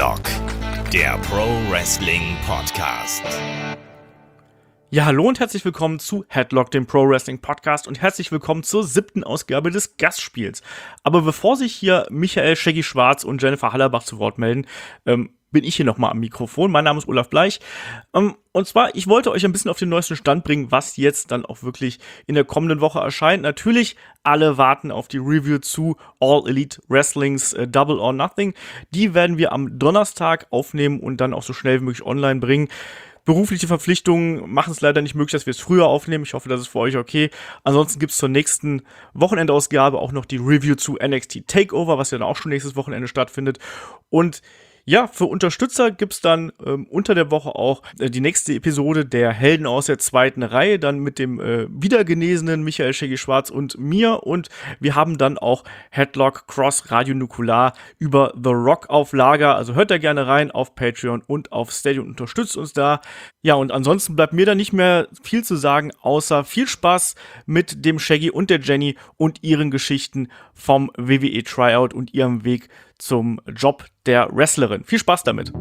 Headlock, der Pro Wrestling Podcast. Ja, hallo und herzlich willkommen zu Headlock, dem Pro Wrestling Podcast, und herzlich willkommen zur 7. Ausgabe des Gastspiels. Aber bevor sich hier Michael Shaggy Schwarz und Jennifer Hallerbach zu Wort melden, bin ich hier nochmal am Mikrofon. Mein Name ist Olaf Bleich. Und zwar, ich wollte euch ein bisschen auf den neuesten Stand bringen, was jetzt dann auch wirklich in der kommenden Woche erscheint. Natürlich, alle warten auf die Review zu All Elite Wrestlings Double or Nothing. Die werden wir am Donnerstag aufnehmen und dann auch so schnell wie möglich online bringen. Berufliche Verpflichtungen machen es leider nicht möglich, dass wir es früher aufnehmen. Ich hoffe, das ist für euch okay. Ansonsten gibt es zur nächsten Wochenendausgabe auch noch die Review zu NXT Takeover, was ja dann auch schon nächstes Wochenende stattfindet. Und ja, für Unterstützer gibt's dann unter der Woche auch die nächste Episode der Helden aus der zweiten Reihe, dann mit dem wiedergenesenen Michael Shaggy Schwarz und mir. Und wir haben dann auch Headlock Cross Radio Nukular über The Rock auf Lager. Also hört da gerne rein auf Patreon und auf Steady und unterstützt uns da. Ja, und ansonsten bleibt mir da nicht mehr viel zu sagen, außer viel Spaß mit dem Shaggy und der Jenny und ihren Geschichten vom WWE Tryout und ihrem Weg zum Job der Wrestlerin. Viel Spaß damit!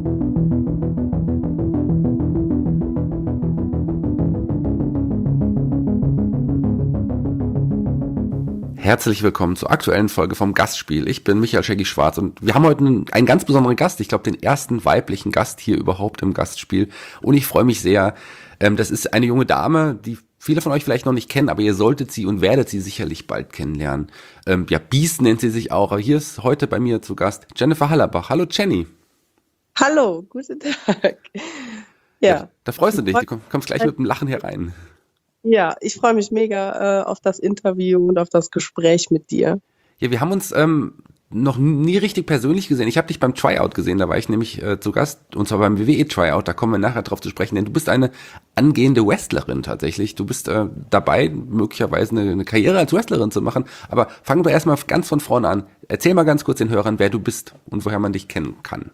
Herzlich willkommen zur aktuellen Folge vom Gastspiel. Ich bin Michael Shaggy Schwarz und wir haben heute einen ganz besonderen Gast. Ich glaube, den ersten weiblichen Gast hier überhaupt im Gastspiel. Und ich freue mich sehr. Das ist eine junge Dame, die viele von euch vielleicht noch nicht kennen, aber ihr solltet sie und werdet sie sicherlich bald kennenlernen. Beast nennt sie sich auch. Aber hier ist heute bei mir zu Gast Jennifer Hallerbach. Hallo Jenny. Hallo, guten Tag. Ja. Da freust du dich, du kommst gleich mit dem Lachen herein. Ja, ich freue mich mega auf das Interview und auf das Gespräch mit dir. Ja, wir haben uns noch nie richtig persönlich gesehen. Ich habe dich beim Tryout gesehen, da war ich nämlich zu Gast, und zwar beim WWE Tryout, da kommen wir nachher drauf zu sprechen, denn du bist eine angehende Wrestlerin tatsächlich. Du bist dabei, möglicherweise eine Karriere als Wrestlerin zu machen, aber fangen wir erstmal ganz von vorne an. Erzähl mal ganz kurz den Hörern, wer du bist und woher man dich kennen kann.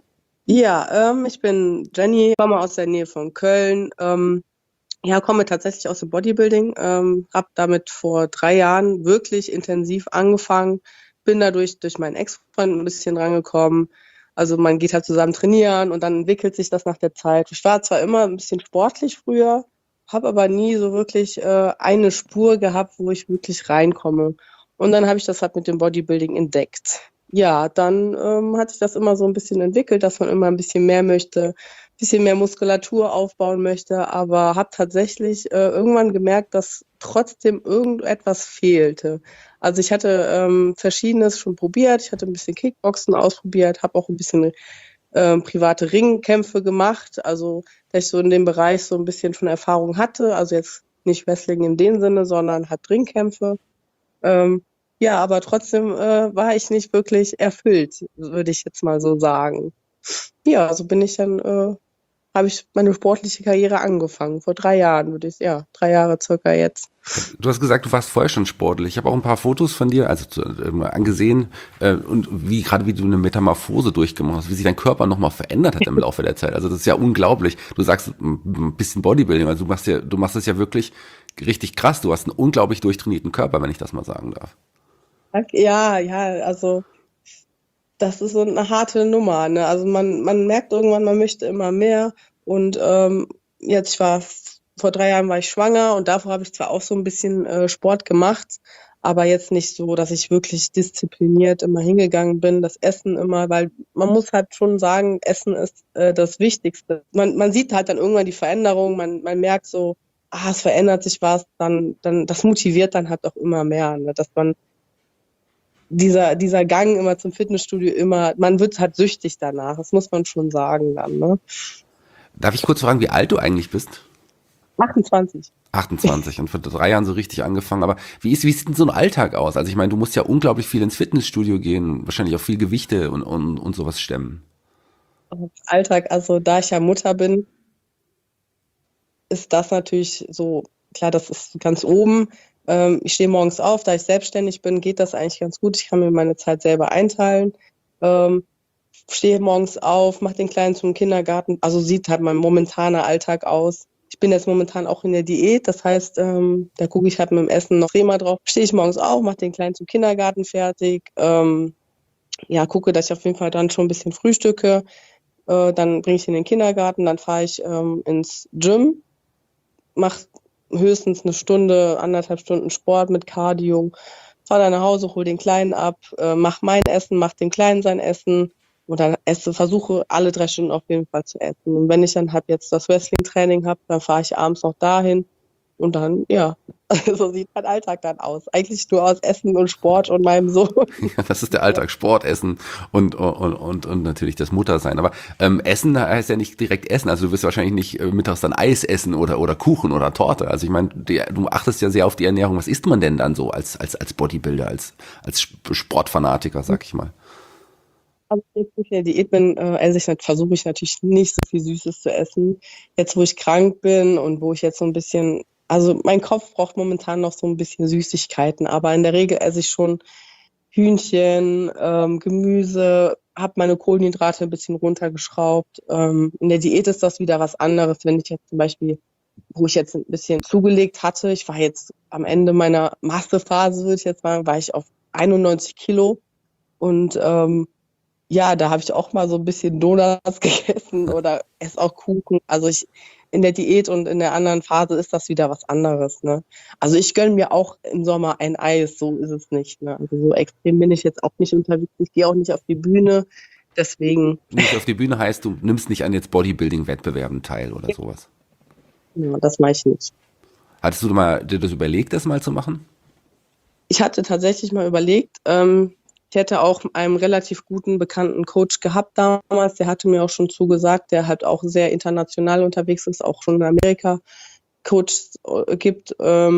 Ja, ich bin Jenny, komme aus der Nähe von Köln, komme tatsächlich aus dem Bodybuilding, habe damit vor 3 Jahren wirklich intensiv angefangen, bin dadurch durch meinen Ex-Freund ein bisschen rangekommen. Also man geht halt zusammen trainieren und dann entwickelt sich das nach der Zeit. Ich war zwar immer ein bisschen sportlich früher, habe aber nie so wirklich eine Spur gehabt, wo ich wirklich reinkomme. Und dann habe ich das halt mit dem Bodybuilding entdeckt. Ja, dann hat sich das immer so ein bisschen entwickelt, dass man immer ein bisschen mehr möchte, ein bisschen mehr Muskulatur aufbauen möchte, aber habe tatsächlich irgendwann gemerkt, dass trotzdem irgendetwas fehlte. Also ich hatte Verschiedenes schon probiert, ich hatte ein bisschen Kickboxen ausprobiert, habe auch ein bisschen private Ringkämpfe gemacht, also dass ich so in dem Bereich so ein bisschen von Erfahrung hatte, also jetzt nicht Wrestling in dem Sinne, sondern halt Ringkämpfe. Ja, aber trotzdem war ich nicht wirklich erfüllt, würde ich jetzt mal so sagen. Ja, so bin ich dann, habe ich meine sportliche Karriere angefangen. Vor 3 Jahren 3 Jahre circa jetzt. Du hast gesagt, du warst vorher schon sportlich. Ich habe auch ein paar Fotos von dir, angesehen, und wie du eine Metamorphose durchgemacht hast, wie sich dein Körper nochmal verändert hat im Laufe der Zeit. Also das ist ja unglaublich. Du sagst ein bisschen Bodybuilding, also du machst das ja wirklich richtig krass. Du hast einen unglaublich durchtrainierten Körper, wenn ich das mal sagen darf. Ja, also das ist so eine harte Nummer, ne? Also man merkt irgendwann, man möchte immer mehr. Und vor 3 Jahren war ich schwanger und davor habe ich zwar auch so ein bisschen Sport gemacht, aber jetzt nicht so, dass ich wirklich diszipliniert immer hingegangen bin. Das Essen immer, weil man muss halt schon sagen, Essen ist das Wichtigste. Man sieht halt dann irgendwann die Veränderung, man merkt so, es verändert sich was, dann das motiviert dann halt auch immer mehr, ne? Dass man dieser Gang immer zum Fitnessstudio man wird halt süchtig danach, das muss man schon sagen dann, ne? Darf ich kurz fragen, wie alt du eigentlich bist? 28. 28 und vor 3 Jahren so richtig angefangen, aber wie sieht denn so ein Alltag aus? Also ich meine, du musst ja unglaublich viel ins Fitnessstudio gehen, wahrscheinlich auch viel Gewichte und sowas stemmen. Alltag, also da ich ja Mutter bin, ist das natürlich so, klar, das ist ganz oben. Ich stehe morgens auf, da ich selbstständig bin, geht das eigentlich ganz gut. Ich kann mir meine Zeit selber einteilen. Stehe morgens auf, mache den Kleinen zum Kindergarten. Also sieht halt mein momentaner Alltag aus. Ich bin jetzt momentan auch in der Diät, das heißt, da gucke ich halt mit dem Essen noch prima drauf. Stehe ich morgens auf, mache den Kleinen zum Kindergarten fertig, ja, gucke, dass ich auf jeden Fall dann schon ein bisschen frühstücke. Dann bringe ich ihn in den Kindergarten, dann fahre ich ins Gym, mache höchstens eine Stunde, 1,5 Stunden Sport mit Cardio, fahre dann nach Hause, hole den Kleinen ab, mache mein Essen, mache dem Kleinen sein Essen und dann versuche alle 3 Stunden auf jeden Fall zu essen. Und wenn ich dann halt jetzt das Wrestling-Training habe, dann fahre ich abends noch dahin und dann, ja, so sieht mein Alltag dann aus. Eigentlich nur aus Essen und Sport und meinem Sohn. Ja, das ist der Alltag, Sport, Essen und natürlich das Muttersein. Aber Essen heißt ja nicht direkt Essen. Also du wirst wahrscheinlich nicht mittags dann Eis essen oder Kuchen oder Torte. Also ich meine, du achtest ja sehr auf die Ernährung. Was isst man denn dann so als Bodybuilder, als Sportfanatiker, sag ich mal? Also jetzt, wo ich in der Diät bin, versuche ich natürlich nicht so viel Süßes zu essen. Jetzt, wo ich krank bin und wo ich jetzt so ein bisschen, also mein Kopf braucht momentan noch so ein bisschen Süßigkeiten, aber in der Regel esse ich schon Hühnchen, Gemüse, habe meine Kohlenhydrate ein bisschen runtergeschraubt. In der Diät ist das wieder was anderes, wenn ich jetzt zum Beispiel, wo ich jetzt ein bisschen zugelegt hatte, ich war jetzt am Ende meiner Massephase, würde ich jetzt sagen, war ich auf 91 Kilo und ja, da habe ich auch mal so ein bisschen Donuts gegessen oder esse auch Kuchen. Also in der Diät und in der anderen Phase ist das wieder was anderes, ne? Also ich gönne mir auch im Sommer ein Eis, so ist es nicht, ne? Also so extrem bin ich jetzt auch nicht unterwegs. Ich gehe auch nicht auf die Bühne. Deswegen, Nicht auf die Bühne heißt, du nimmst nicht an jetzt Bodybuilding-Wettbewerben teil oder sowas. ja, das mache ich nicht. Hattest du dir das überlegt, das mal zu machen? Ich hatte tatsächlich mal überlegt, ich hätte auch einen relativ guten, bekannten Coach gehabt damals. Der hatte mir auch schon zugesagt, der halt auch sehr international unterwegs ist, auch schon in Amerika Coaches gibt.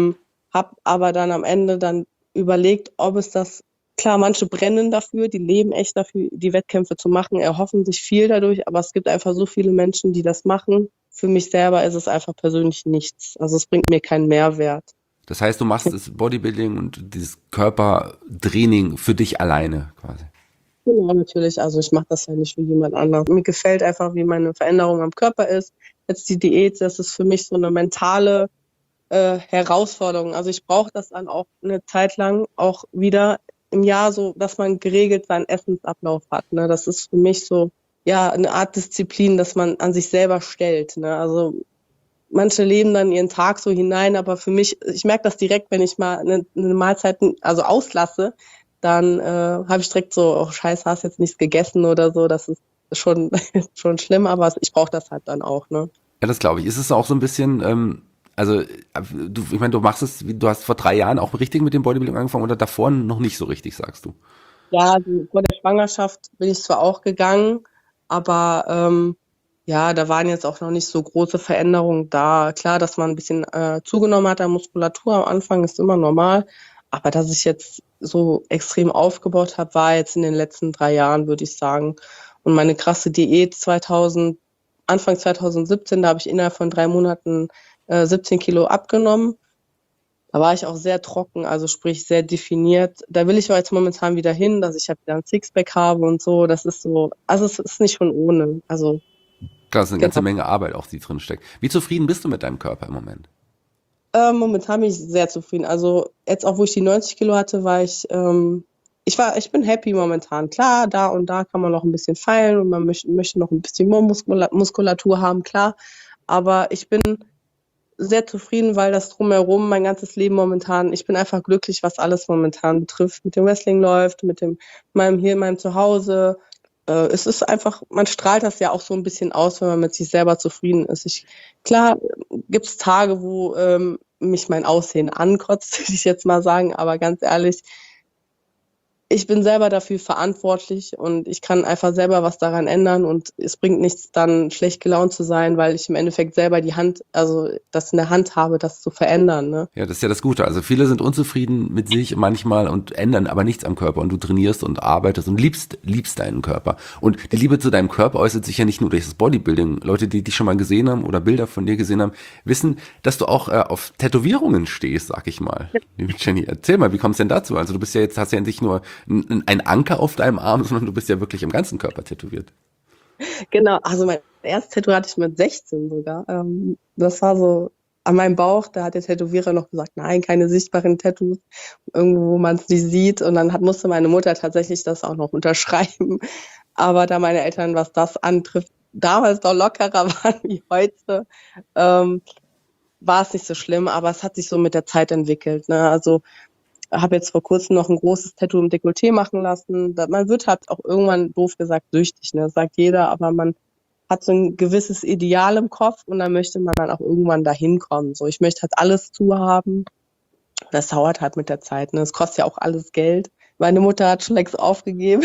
Hab aber dann am Ende dann überlegt, ob es das, klar, manche brennen dafür, die leben echt dafür, die Wettkämpfe zu machen, erhoffen sich viel dadurch, aber es gibt einfach so viele Menschen, die das machen. Für mich selber ist es einfach persönlich nichts. Also es bringt mir keinen Mehrwert. Das heißt, du machst das Bodybuilding und dieses Körpertraining für dich alleine quasi. Genau, natürlich. Also ich mache das ja nicht für jemand anderen. Mir gefällt einfach, wie meine Veränderung am Körper ist. Jetzt die Diät, das ist für mich so eine mentale Herausforderung. Also ich brauche das dann auch eine Zeit lang auch wieder im Jahr so, dass man geregelt seinen Essensablauf hat. Ne? Das ist für mich so, ja, eine Art Disziplin, dass man an sich selber stellt. Ne? Also manche leben dann ihren Tag so hinein, aber für mich, ich merke das direkt, wenn ich mal eine Mahlzeit also auslasse, dann habe ich direkt so, oh Scheiße, hast jetzt nichts gegessen oder so. Das ist schon, schon schlimm, aber ich brauche das halt dann auch, ne? Ja, das glaube ich. Ist es auch so ein bisschen, also ich meine, du machst es, du hast vor 3 Jahren auch richtig mit dem Bodybuilding angefangen oder davor noch nicht so richtig, sagst du? Ja, vor der Schwangerschaft bin ich zwar auch gegangen, aber ja, da waren jetzt auch noch nicht so große Veränderungen da. Klar, dass man ein bisschen zugenommen hat an Muskulatur am Anfang, ist immer normal. Aber dass ich jetzt so extrem aufgebaut habe, war jetzt in den letzten 3 Jahren, würde ich sagen. Und meine krasse Diät Anfang 2017, da habe ich innerhalb von 3 Monaten 17 Kilo abgenommen. Da war ich auch sehr trocken, also sprich sehr definiert. Da will ich auch jetzt momentan wieder hin, dass ich halt wieder ein Sixpack habe und so. Das ist so, also es ist nicht von ohne. Also Klar, das ist eine ganze genau. Menge Arbeit auch, die drin steckt. Wie zufrieden bist du mit deinem Körper im Moment? Momentan bin ich sehr zufrieden. Also jetzt auch, wo ich die 90 Kilo hatte, ich bin happy momentan. Klar, da und da kann man noch ein bisschen feilen und man möchte noch ein bisschen mehr Muskulatur haben, klar. Aber ich bin sehr zufrieden, weil das drumherum mein ganzes Leben momentan, ich bin einfach glücklich, was alles momentan betrifft. Mit dem Wrestling läuft, meinem Zuhause. Es ist einfach, man strahlt das ja auch so ein bisschen aus, wenn man mit sich selber zufrieden ist. Klar gibt es Tage, wo mich mein Aussehen ankotzt, würde ich jetzt mal sagen, aber ganz ehrlich, ich bin selber dafür verantwortlich und ich kann einfach selber was daran ändern und es bringt nichts, dann schlecht gelaunt zu sein, weil ich im Endeffekt selber das in der Hand habe, das zu verändern, ne? Ja, das ist ja das Gute. Also viele sind unzufrieden mit sich manchmal und ändern aber nichts am Körper und du trainierst und arbeitest und liebst deinen Körper. Und die Liebe zu deinem Körper äußert sich ja nicht nur durch das Bodybuilding. Leute, die dich schon mal gesehen haben oder Bilder von dir gesehen haben, wissen, dass du auch auf Tätowierungen stehst, sag ich mal. Liebe Jenny, erzähl mal, wie kommst du denn dazu? Also du bist ja jetzt, hast ja nicht nur ein Anker auf deinem Arm, sondern du bist ja wirklich im ganzen Körper tätowiert. Genau, also mein erstes Tattoo hatte ich mit 16 sogar. Das war so, an meinem Bauch, da hat der Tätowierer noch gesagt, nein, keine sichtbaren Tattoos, irgendwo, wo man es nicht sieht. Und dann musste meine Mutter tatsächlich das auch noch unterschreiben. Aber da meine Eltern, was das antrifft, damals noch lockerer waren wie heute, war es nicht so schlimm, aber es hat sich so mit der Zeit entwickelt. Ne? Also habe jetzt vor kurzem noch ein großes Tattoo im Dekolleté machen lassen. Man wird halt auch irgendwann, doof gesagt, süchtig, ne? Das sagt jeder, aber man hat so ein gewisses Ideal im Kopf und dann möchte man dann auch irgendwann dahin kommen. So, ich möchte halt alles zuhaben. Das dauert halt mit der Zeit. Ne? Es kostet ja auch alles Geld. Meine Mutter hat schon längst aufgegeben.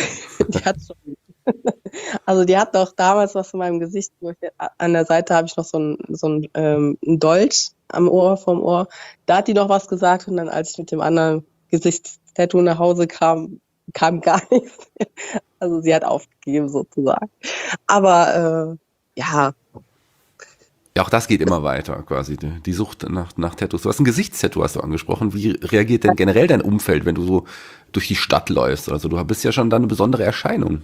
Die hat noch damals was in meinem Gesicht. An der Seite habe ich noch so ein Dolch am Ohr, vom Ohr. Da hat die noch was gesagt und dann, als ich mit dem anderen Gesichtstattoo nach Hause kam gar nichts. Also sie hat aufgegeben sozusagen. Aber ja. Ja, auch das geht immer weiter quasi, die Sucht nach Tattoos. Du hast ein Gesichtstattoo, hast du angesprochen. Wie reagiert denn generell dein Umfeld, wenn du so durch die Stadt läufst? Also du bist ja schon da eine besondere Erscheinung.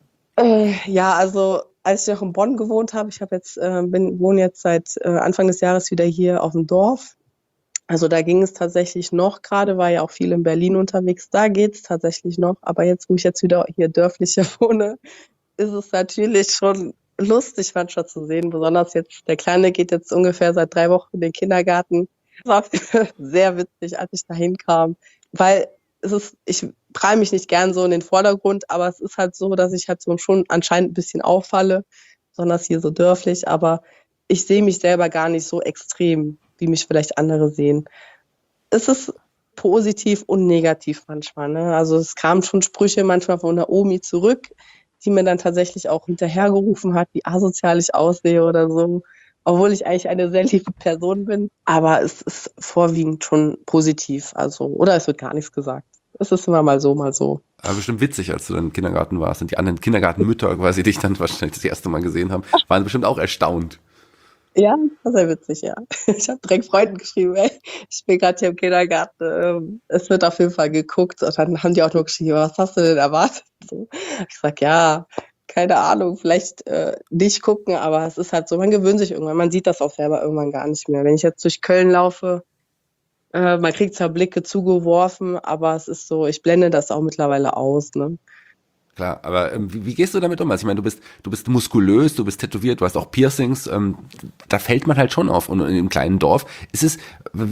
Ja, also als ich noch in Bonn gewohnt habe, wohne jetzt seit Anfang des Jahres wieder hier auf dem Dorf. Also da ging es tatsächlich noch, gerade war ja auch viel in Berlin unterwegs, da geht es tatsächlich noch. Aber jetzt, wo ich jetzt wieder hier dörflicher wohne, ist es natürlich schon lustig manchmal zu sehen. Besonders jetzt, der Kleine geht jetzt ungefähr seit 3 Wochen in den Kindergarten. Das war sehr witzig, als ich da hinkam, weil ich prall mich nicht gern so in den Vordergrund, aber es ist halt so, dass ich halt so schon anscheinend ein bisschen auffalle, besonders hier so dörflich, aber ich sehe mich selber gar nicht so extrem, wie mich vielleicht andere sehen. Es ist positiv und negativ manchmal, ne? Also es kamen schon Sprüche manchmal von der Omi zurück, die mir dann tatsächlich auch hinterhergerufen hat, wie asozial ich aussehe oder so, obwohl ich eigentlich eine sehr liebe Person bin. Aber es ist vorwiegend schon positiv, oder es wird gar nichts gesagt. Es ist immer mal so, mal so. Aber bestimmt witzig, als du dann im Kindergarten warst und die anderen Kindergartenmütter quasi dich dann wahrscheinlich das erste Mal gesehen haben, waren bestimmt auch erstaunt. Ja, das war sehr witzig, ja. Ich habe direkt Freunden geschrieben, ey, ich bin gerade hier im Kindergarten, es wird auf jeden Fall geguckt. Und dann haben die auch nur geschrieben, was hast du denn erwartet? So. Ich sag, ja, keine Ahnung, vielleicht nicht gucken, aber es ist halt so, man gewöhnt sich irgendwann, man sieht das auch selber irgendwann gar nicht mehr. Wenn ich jetzt durch Köln laufe, man kriegt zwar Blicke zugeworfen, aber es ist so, ich blende das auch mittlerweile aus, ne? Klar, aber wie gehst du damit um? Also ich meine, du bist muskulös, du bist tätowiert, du hast auch Piercings, da fällt man halt schon auf. Und in einem kleinen Dorf ist es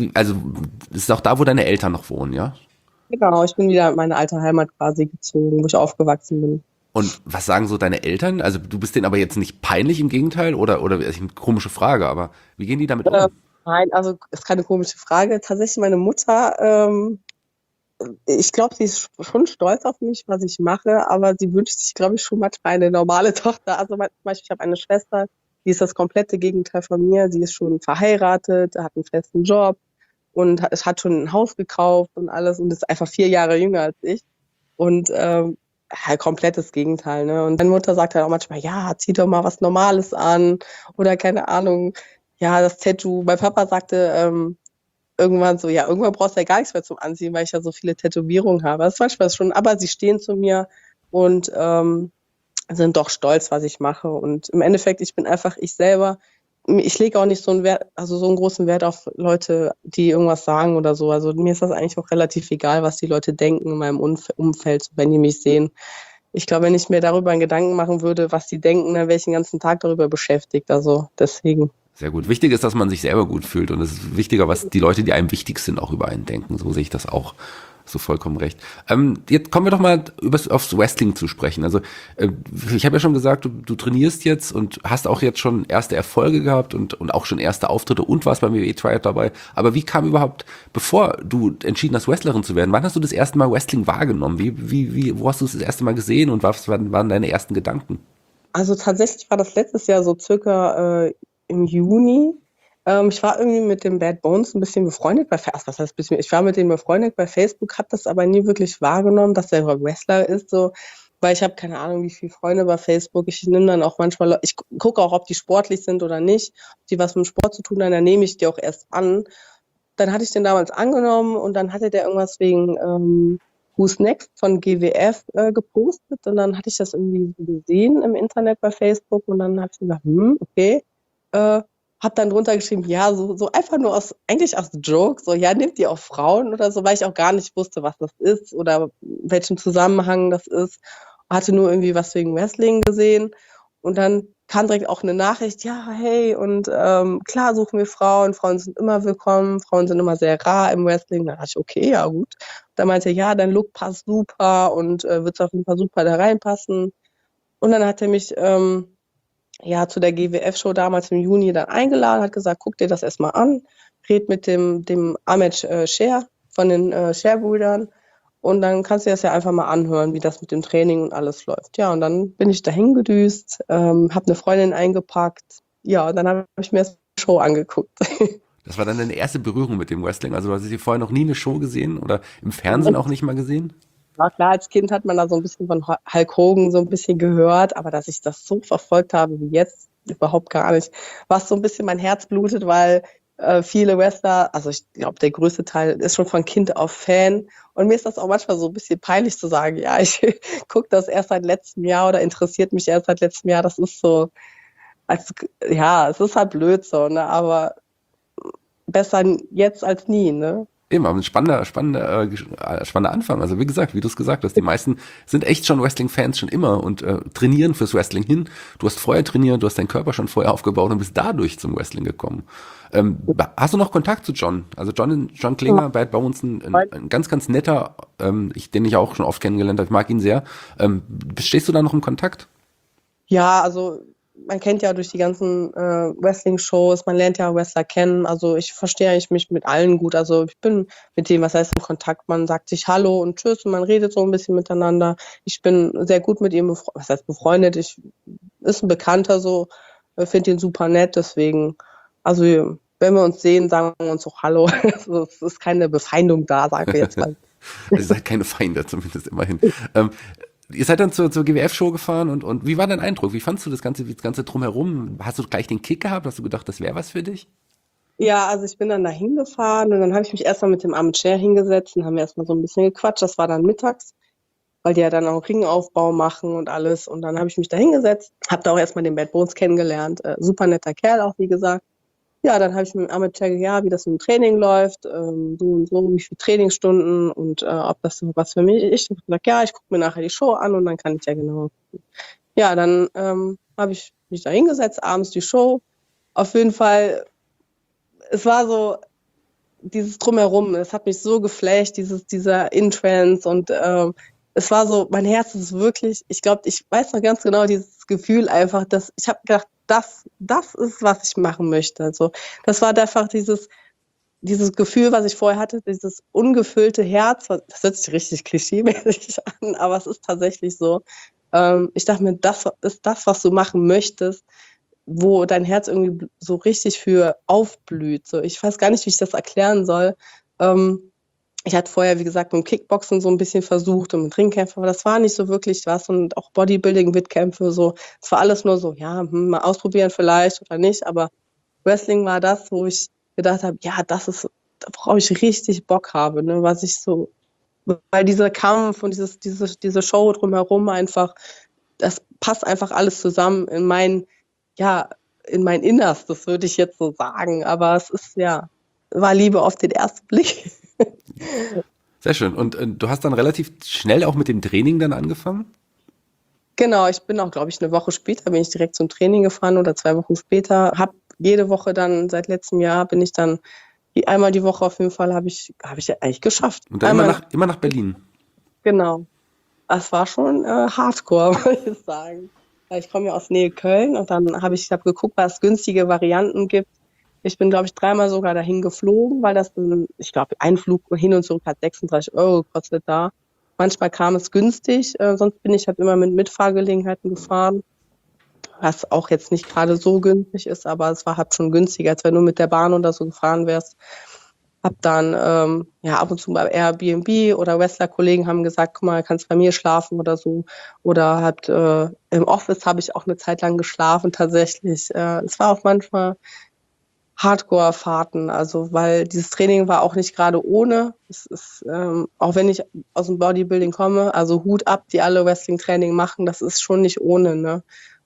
ist auch da, wo deine Eltern noch wohnen, ja? Genau, ich bin wieder in meine alte Heimat quasi gezogen, wo ich aufgewachsen bin. Und was sagen so deine Eltern? Also du bist denen aber jetzt nicht peinlich, im Gegenteil, oder ist eine komische Frage, aber wie gehen die damit um? Nein, also ist keine komische Frage. Tatsächlich meine Mutter, ich glaube, sie ist schon stolz auf mich, was ich mache, aber sie wünscht sich, glaube ich, schon manchmal eine normale Tochter. Also zum Beispiel, ich habe eine Schwester, die ist das komplette Gegenteil von mir. Sie ist schon verheiratet, hat einen festen Job und hat schon ein Haus gekauft und alles und ist einfach 4 Jahre jünger als ich. Und halt komplettes Gegenteil, ne? Und meine Mutter sagt halt auch manchmal, ja, zieh doch mal was Normales an oder keine Ahnung, ja, das Tattoo. Mein Papa sagte irgendwann so, ja, irgendwann brauchst du ja gar nichts mehr zum Anziehen, weil ich ja so viele Tätowierungen habe. Das ist manchmal schon, aber sie stehen zu mir und sind doch stolz, was ich mache. Und im Endeffekt, ich bin einfach ich selber. Ich lege auch nicht so einen Wert, also so einen großen Wert auf Leute, die irgendwas sagen oder so. Also mir ist das eigentlich auch relativ egal, was die Leute denken in meinem Umfeld, wenn die mich sehen. Ich glaube, wenn ich mir darüber einen Gedanken machen würde, was die denken, dann wäre ich den ganzen Tag darüber beschäftigt. Also deswegen. Sehr gut. Wichtig ist, dass man sich selber gut fühlt und es ist wichtiger, was die Leute, die einem wichtig sind, auch über einen denken. So sehe ich das auch. So vollkommen recht. Jetzt kommen wir doch mal aufs Wrestling zu sprechen. Also ich habe ja schon gesagt, du trainierst jetzt und hast auch jetzt schon erste Erfolge gehabt und auch schon erste Auftritte und warst beim WWE-Tryout dabei. Aber wie kam überhaupt, bevor du entschieden hast, Wrestlerin zu werden, wann hast du das erste Mal Wrestling wahrgenommen? Wo hast du es das erste Mal gesehen und was waren deine ersten Gedanken? Also tatsächlich war das letztes Jahr so circa im Juni. Ich war irgendwie mit dem Bad Bones ein bisschen befreundet bei Facebook. Was heißt bisschen? Ich war mit dem befreundet bei Facebook, habe das aber nie wirklich wahrgenommen, dass der Wrestler ist, so, weil ich habe keine Ahnung, wie viele Freunde bei Facebook. Ich nehme dann auch manchmal, ich gucke auch, ob die sportlich sind oder nicht, ob die was mit dem Sport zu tun haben, dann nehme ich die auch erst an. Dann hatte ich den damals angenommen und dann hatte der irgendwas wegen Who's Next von GWF gepostet und dann hatte ich das irgendwie gesehen im Internet bei Facebook und dann habe ich gesagt, okay, hab dann drunter geschrieben, ja, so einfach nur eigentlich aus Joke, so, ja, nehmt ihr auch Frauen oder so, weil ich auch gar nicht wusste, was das ist oder in welchem Zusammenhang das ist. Hatte nur irgendwie was wegen Wrestling gesehen. Und dann kam direkt auch eine Nachricht, ja, hey, und klar suchen wir Frauen, Frauen sind immer willkommen, Frauen sind immer sehr rar im Wrestling. Da dachte ich, okay, ja gut. Dann meinte er, ja, dein Look passt super und wird auf jeden Fall super da reinpassen. Und dann hat er mich zu der GWF-Show damals im Juni dann eingeladen, hat gesagt, guck dir das erstmal an, red mit dem Ahmed Scher von den Scher-Brüdern und dann kannst du dir das ja einfach mal anhören, wie das mit dem Training und alles läuft. Ja, und dann bin ich dahin gedüst, habe eine Freundin eingepackt, ja, und dann habe ich mir das Show angeguckt. Das war dann deine erste Berührung mit dem Wrestling. Also du hast hier vorher noch nie eine Show gesehen oder im Fernsehen auch nicht mal gesehen? Ja, klar, als Kind hat man da so ein bisschen von Hulk Hogan so ein bisschen gehört, aber dass ich das so verfolgt habe wie jetzt, überhaupt gar nicht. Was so ein bisschen mein Herz blutet, weil viele Wrestler, also ich glaube, der größte Teil ist schon von Kind auf Fan. Und mir ist das auch manchmal so ein bisschen peinlich zu sagen, ja, ich gucke das erst seit letztem Jahr oder interessiert mich erst seit letztem Jahr. Das ist so, es ist halt blöd so, ne? Aber besser jetzt als nie, ne? Eben, aber ein spannender Anfang. Also wie gesagt, wie du es gesagt hast, die meisten sind echt schon Wrestling-Fans schon immer und trainieren fürs Wrestling hin. Du hast vorher trainiert, du hast deinen Körper schon vorher aufgebaut und bist dadurch zum Wrestling gekommen. Hast du noch Kontakt zu John? Also John Klinger, Bad Bones, ein ganz, ganz netter, den ich auch schon oft kennengelernt habe. Ich mag ihn sehr. Stehst du da noch im Kontakt? Ja, also man kennt ja durch die ganzen Wrestling-Shows, man lernt ja Wrestler kennen, also ich verstehe eigentlich mich mit allen gut, also ich bin mit dem, was heißt im Kontakt, man sagt sich Hallo und Tschüss und man redet so ein bisschen miteinander. Ich bin sehr gut mit ihm, was heißt befreundet, ist ein Bekannter so, finde ihn super nett, deswegen, also wenn wir uns sehen, sagen wir uns auch Hallo, also, es ist keine Befeindung da, sagen wir jetzt mal. Ihr seid keine Feinde, zumindest immerhin. Ihr seid dann zur GWF-Show gefahren und wie war dein Eindruck? Wie fandst du das Ganze drumherum? Hast du gleich den Kick gehabt? Hast du gedacht, das wäre was für dich? Ja, also ich bin dann da hingefahren und dann habe ich mich erstmal mit dem Ahmed Scher hingesetzt und haben erstmal so ein bisschen gequatscht. Das war dann mittags, weil die ja dann auch Ringaufbau machen und alles. Und dann habe ich mich da hingesetzt, habe da auch erstmal den Bad Bones kennengelernt. Super netter Kerl auch, wie gesagt. Ja, dann habe ich mit Ahmed Scher gesagt, wie das im Training läuft, so und so, wie viele Trainingsstunden und ob das so was für mich ist. Ich habe gesagt, ja, ich gucke mir nachher die Show an und dann kann ich ja genau gucken. Ja, dann habe ich mich da hingesetzt, abends die Show. Auf jeden Fall, es war so dieses Drumherum, es hat mich so geflasht, dieser Entrance und es war so, mein Herz ist wirklich, ich glaube, ich weiß noch ganz genau dieses Gefühl einfach, dass ich habe gedacht, das ist, was ich machen möchte. Also das war einfach dieses Gefühl, was ich vorher hatte, dieses ungefüllte Herz, das hört sich richtig klischeemäßig an, aber es ist tatsächlich so. Ich dachte mir, das ist das, was du machen möchtest, wo dein Herz irgendwie so richtig für aufblüht. So, ich weiß gar nicht, wie ich das erklären soll. Ich hatte vorher, wie gesagt, mit dem Kickboxen so ein bisschen versucht und mit Ringkämpfen, aber das war nicht so wirklich was und auch Bodybuilding-Wettkämpfe, so. Es war alles nur so, ja, mal ausprobieren vielleicht oder nicht, aber Wrestling war das, wo ich gedacht habe, ja, das ist, worauf ich richtig Bock habe, ne, was ich so, weil dieser Kampf und diese Show drumherum einfach, das passt einfach alles zusammen in mein Innerstes, würde ich jetzt so sagen, aber es ist, ja, war Liebe auf den ersten Blick. Sehr schön. Und du hast dann relativ schnell auch mit dem Training dann angefangen? Genau, ich bin auch, glaube ich, eine Woche später bin ich direkt zum Training gefahren oder 2 Wochen später. Hab jede Woche dann, seit letztem Jahr bin ich dann, einmal die Woche auf jeden Fall habe ich ja eigentlich geschafft. Und dann immer nach Berlin? Genau. Das war schon Hardcore, würde ich sagen. Weil ich komme ja aus Nähe Köln und dann habe ich geguckt, was es günstige Varianten gibt. Ich bin, glaube ich, 3-mal sogar dahin geflogen, weil das, ich glaube, ein Flug hin und zurück hat 36 € gekostet da. Manchmal kam es günstig, sonst bin ich halt immer mit Mitfahrgelegenheiten gefahren, was auch jetzt nicht gerade so günstig ist, aber es war halt schon günstiger, als wenn du mit der Bahn oder so gefahren wärst. Hab dann ab und zu bei Airbnb oder Wrestler-Kollegen haben gesagt, guck mal, kannst bei mir schlafen oder so. Oder im Office habe ich auch eine Zeit lang geschlafen tatsächlich. Es war auch manchmal Hardcore-Fahrten, also weil dieses Training war auch nicht gerade ohne. Es ist, auch wenn ich aus dem Bodybuilding komme, also Hut ab, die alle Wrestling-Training machen, das ist schon nicht ohne, ne?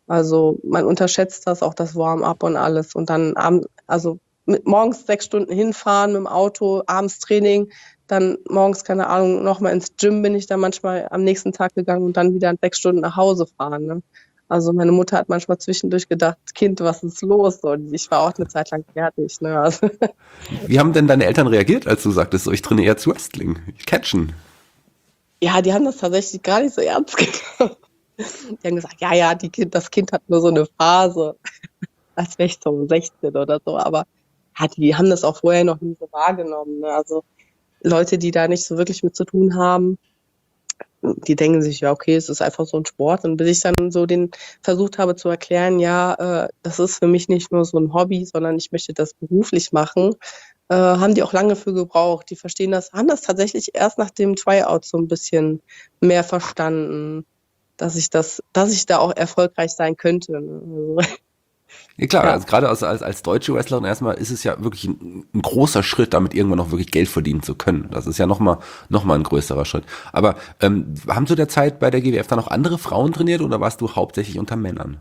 Also man unterschätzt das, auch das Warm-up und alles. Und dann also morgens 6 Stunden hinfahren mit dem Auto, abends Training, dann morgens, keine Ahnung, nochmal ins Gym bin ich dann manchmal am nächsten Tag gegangen und dann wieder in 6 Stunden nach Hause fahren. Ne? Also meine Mutter hat manchmal zwischendurch gedacht, Kind, was ist los? Und ich war auch eine Zeit lang fertig. Ne? Also, Wie haben denn deine Eltern reagiert, als du sagtest, so, ich trainiere jetzt Wrestling, Catchen? ja, die haben das tatsächlich gar nicht so ernst genommen. Die haben gesagt, ja, das Kind hat nur so eine Phase, als wäre ich so 16 oder so. Aber ja, die haben das auch vorher noch nie so wahrgenommen. Ne? Also Leute, die da nicht so wirklich mit zu tun haben, die denken sich, ja, okay, es ist einfach so ein Sport. Und bis ich dann so versucht habe zu erklären, ja, das ist für mich nicht nur so ein Hobby, sondern ich möchte das beruflich machen, haben die auch lange für gebraucht. Die haben das tatsächlich erst nach dem Tryout so ein bisschen mehr verstanden, dass ich da auch erfolgreich sein könnte. Ne? Also, Ja klar, ja. also gerade als deutsche Wrestlerin erstmal ist es ja wirklich ein großer Schritt, damit irgendwann noch wirklich Geld verdienen zu können. Das ist ja nochmal ein größerer Schritt. Aber haben zu der Zeit bei der GWF dann noch andere Frauen trainiert oder warst du hauptsächlich unter Männern?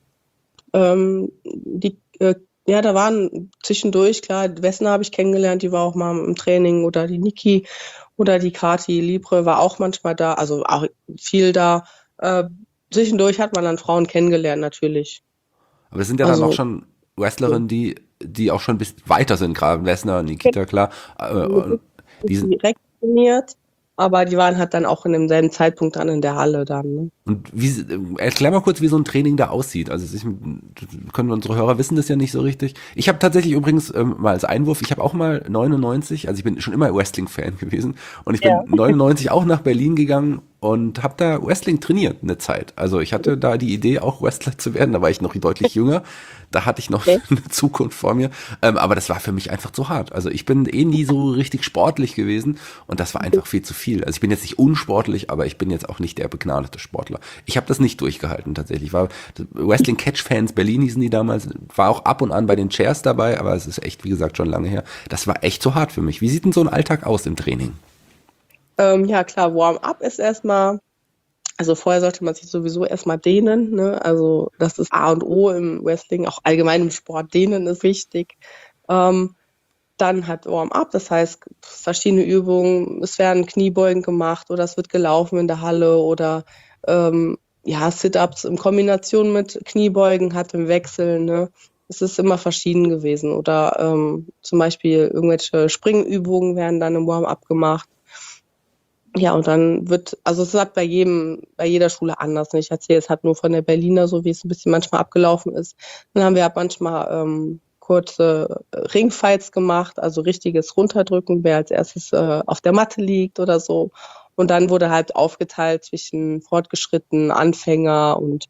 Ja, da waren zwischendurch, klar, Vesna habe ich kennengelernt, die war auch mal im Training, oder die Niki oder die Kati Libre war auch manchmal da, also auch viel da. Zwischendurch hat man dann Frauen kennengelernt, natürlich. Aber es sind ja dann noch Also schon Wrestlerinnen, die auch schon ein bisschen weiter sind, gerade Lesnar, Nikita, klar. Die sind, direkt trainiert, aber die waren halt dann auch in demselben Zeitpunkt dann in der Halle dann. Ne? und erklär mal kurz, wie so ein Training da aussieht. Also können unsere Hörer wissen das ja nicht so richtig. Ich habe tatsächlich übrigens mal als Einwurf, ich habe auch mal 99, also ich bin schon immer Wrestling-Fan gewesen und ich bin 99 auch nach Berlin gegangen und habe da Wrestling trainiert eine Zeit. Also ich hatte da die Idee, auch Wrestler zu werden, da war ich noch deutlich jünger. Da hatte ich noch Okay. eine Zukunft vor mir. Aber das war für mich einfach zu hart. Also ich bin nie so richtig sportlich gewesen und das war einfach viel zu viel. Also ich bin jetzt nicht unsportlich, aber ich bin jetzt auch nicht der begnadete Sportler. Ich habe das nicht durchgehalten tatsächlich. War Wrestling Catch Fans Berlin hießen die damals, war auch ab und an bei den Chairs dabei, aber es ist echt, wie gesagt, schon lange her. Das war echt zu hart für mich. Wie sieht denn so ein Alltag aus im Training? Ja, klar, Warm-up ist erstmal, also vorher sollte man sich sowieso erstmal dehnen, ne? Also das ist A und O im Wrestling, auch allgemein im Sport, dehnen ist wichtig. Dann hat Warm-up, das heißt verschiedene Übungen, es werden Kniebeugen gemacht oder es wird gelaufen in der Halle oder ja, Sit-ups in Kombination mit Kniebeugen hat im Wechsel, ne? Es ist immer verschieden gewesen. Oder zum Beispiel irgendwelche Springübungen werden dann im Warm-up gemacht. Ja, und dann also es ist halt bei jeder Schule anders. Ne? Ich erzähle jetzt halt nur von der Berliner, so wie es ein bisschen manchmal abgelaufen ist. Dann haben wir halt manchmal kurze Ringfights gemacht, also richtiges Runterdrücken, wer als erstes auf der Matte liegt oder so. Und dann wurde halt aufgeteilt zwischen Fortgeschritten, Anfänger und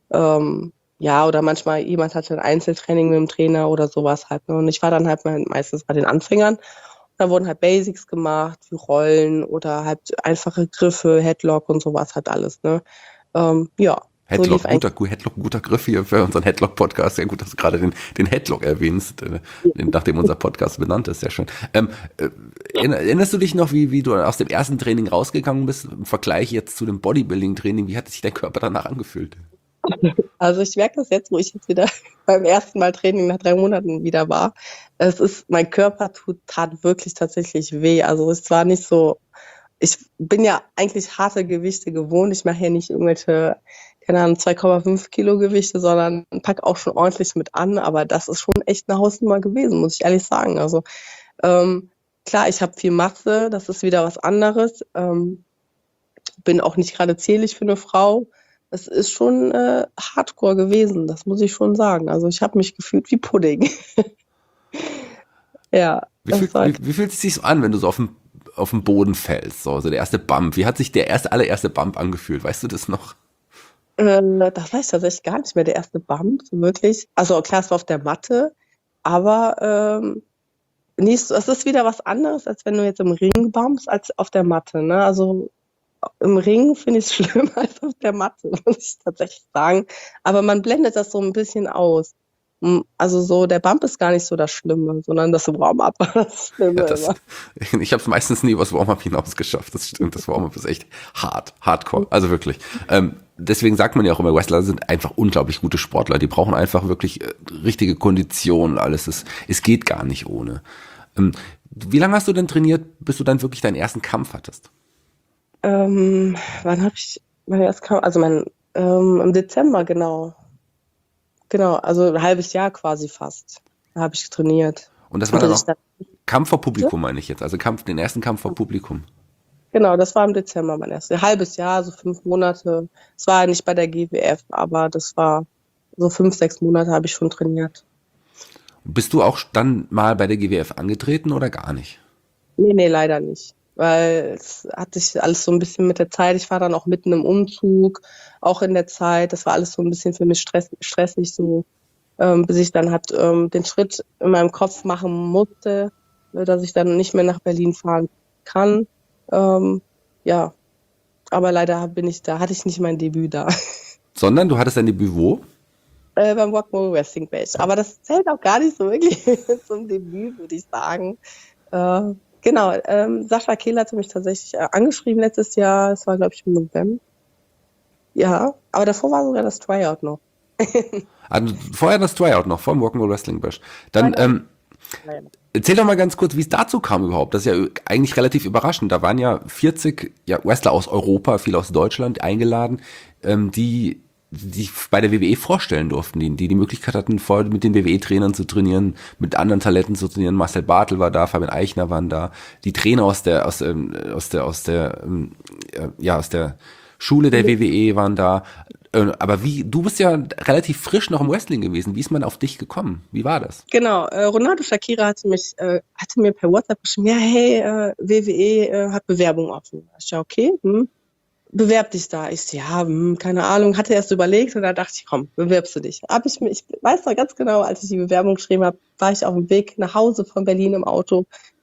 ja, oder manchmal jemand hatte ein Einzeltraining mit dem Trainer oder sowas halt. Ne? Und ich war dann halt meistens bei den Anfängern. Da wurden halt Basics gemacht, wie Rollen oder halt einfache Griffe, Headlock und sowas halt alles, ne? Ja, so lief Headlock, guter Griff hier für unseren Headlock-Podcast. Sehr gut, dass du gerade den Headlock erwähnst, nachdem unser Podcast benannt ist. Sehr schön. Erinnerst du dich noch, wie du aus dem ersten Training rausgegangen bist, im Vergleich jetzt zu dem Bodybuilding-Training? Wie hat sich dein Körper danach angefühlt? Also ich merke das jetzt, wo ich jetzt wieder beim ersten Mal Training nach 3 Monaten wieder war. Mein Körper tat wirklich tatsächlich weh. Also es war nicht so, ich bin ja eigentlich harte Gewichte gewohnt. Ich mache ja nicht irgendwelche, keine Ahnung, 2,5 Kilo Gewichte, sondern pack auch schon ordentlich mit an. Aber das ist schon echt eine Hausnummer gewesen, muss ich ehrlich sagen. Also klar, ich habe viel Masse, das ist wieder was anderes. Bin auch nicht gerade zierlich für eine Frau. Es ist schon Hardcore gewesen, das muss ich schon sagen. Also ich habe mich gefühlt wie Pudding. Ja, das war Wie fühlt es sich so an, wenn du so auf den Boden fällst? So der erste Bump. Wie hat sich der allererste Bump angefühlt? Weißt du das noch? das weiß ich tatsächlich gar nicht mehr, der erste Bump, so wirklich. Also klar, es war auf der Matte, aber es ist wieder was anderes, als wenn du jetzt im Ring bumpst, als auf der Matte. Ne? Also im Ring finde ich es schlimmer als auf der Matte, muss ich tatsächlich sagen. Aber man blendet das so ein bisschen aus. Also so, der Bump ist gar nicht so das Schlimme, sondern das Warm-up war das Schlimme immer. Ich habe es meistens nie übers Warm-up hinaus geschafft. Das stimmt, das Warm-up ist echt hardcore, also wirklich. Deswegen sagt man ja auch immer, Wrestler sind einfach unglaublich gute Sportler. Die brauchen einfach wirklich richtige Kondition, alles. Es geht gar nicht ohne. Wie lange hast du denn trainiert, bis du dann wirklich deinen ersten Kampf hattest? Wann habe ich mein erstes Kampf? Also im Dezember, genau. Genau, also ein halbes Jahr quasi fast. Da habe ich trainiert. Und das war dann auch Kampf vor Publikum, meine ich jetzt. Also den ersten Kampf vor Publikum. Genau, das war im Dezember mein erstes. Ein halbes Jahr, so 5 Monate. Es war nicht bei der GWF, aber das war so 5, 6 Monate habe ich schon trainiert. Bist du auch dann mal bei der GWF angetreten oder gar nicht? Nee, leider nicht. Weil es hat sich alles so ein bisschen mit der Zeit, ich war dann auch mitten im Umzug, auch in der Zeit, das war alles so ein bisschen für mich stressig, so, bis ich dann den Schritt in meinem Kopf machen musste, dass ich dann nicht mehr nach Berlin fahren kann. Ja, aber leider hatte ich nicht mein Debüt da. Sondern du hattest dein Debüt wo? Beim Rock'n'Roll Wrestling Bash. Aber das zählt auch gar nicht so wirklich zum Debüt, würde ich sagen. Genau, Sascha Kehl hatte mich tatsächlich angeschrieben letztes Jahr. Es war, glaube ich, im November. Ja, aber davor war sogar das Tryout noch. Also vorher das Tryout noch, vor dem Rock'n'Roll Wrestling Bash. Dann erzähl doch mal ganz kurz, wie es dazu kam überhaupt. Das ist ja eigentlich relativ überraschend. Da waren ja 40 Wrestler aus Europa, viele aus Deutschland eingeladen, die sich bei der WWE vorstellen durften, die Möglichkeit hatten, vorher mit den WWE-Trainern zu trainieren, mit anderen Talenten zu trainieren. Marcel Bartel war da, Fabian Eichner waren da, die Trainer aus der Schule der WWE waren da. Aber du bist ja relativ frisch noch im Wrestling gewesen. Wie ist man auf dich gekommen? Wie war das? Genau, Ronaldo Shakira hatte mir per WhatsApp geschrieben, ja, hey, WWE hat Bewerbung offen. Ich ja, okay, bewerb dich da. Ich so, ja, keine Ahnung, hatte erst überlegt und da dachte ich, komm, bewirbst du dich. Ich weiß noch ganz genau, als ich die Bewerbung geschrieben habe, war ich auf dem Weg nach Hause von Berlin im Auto.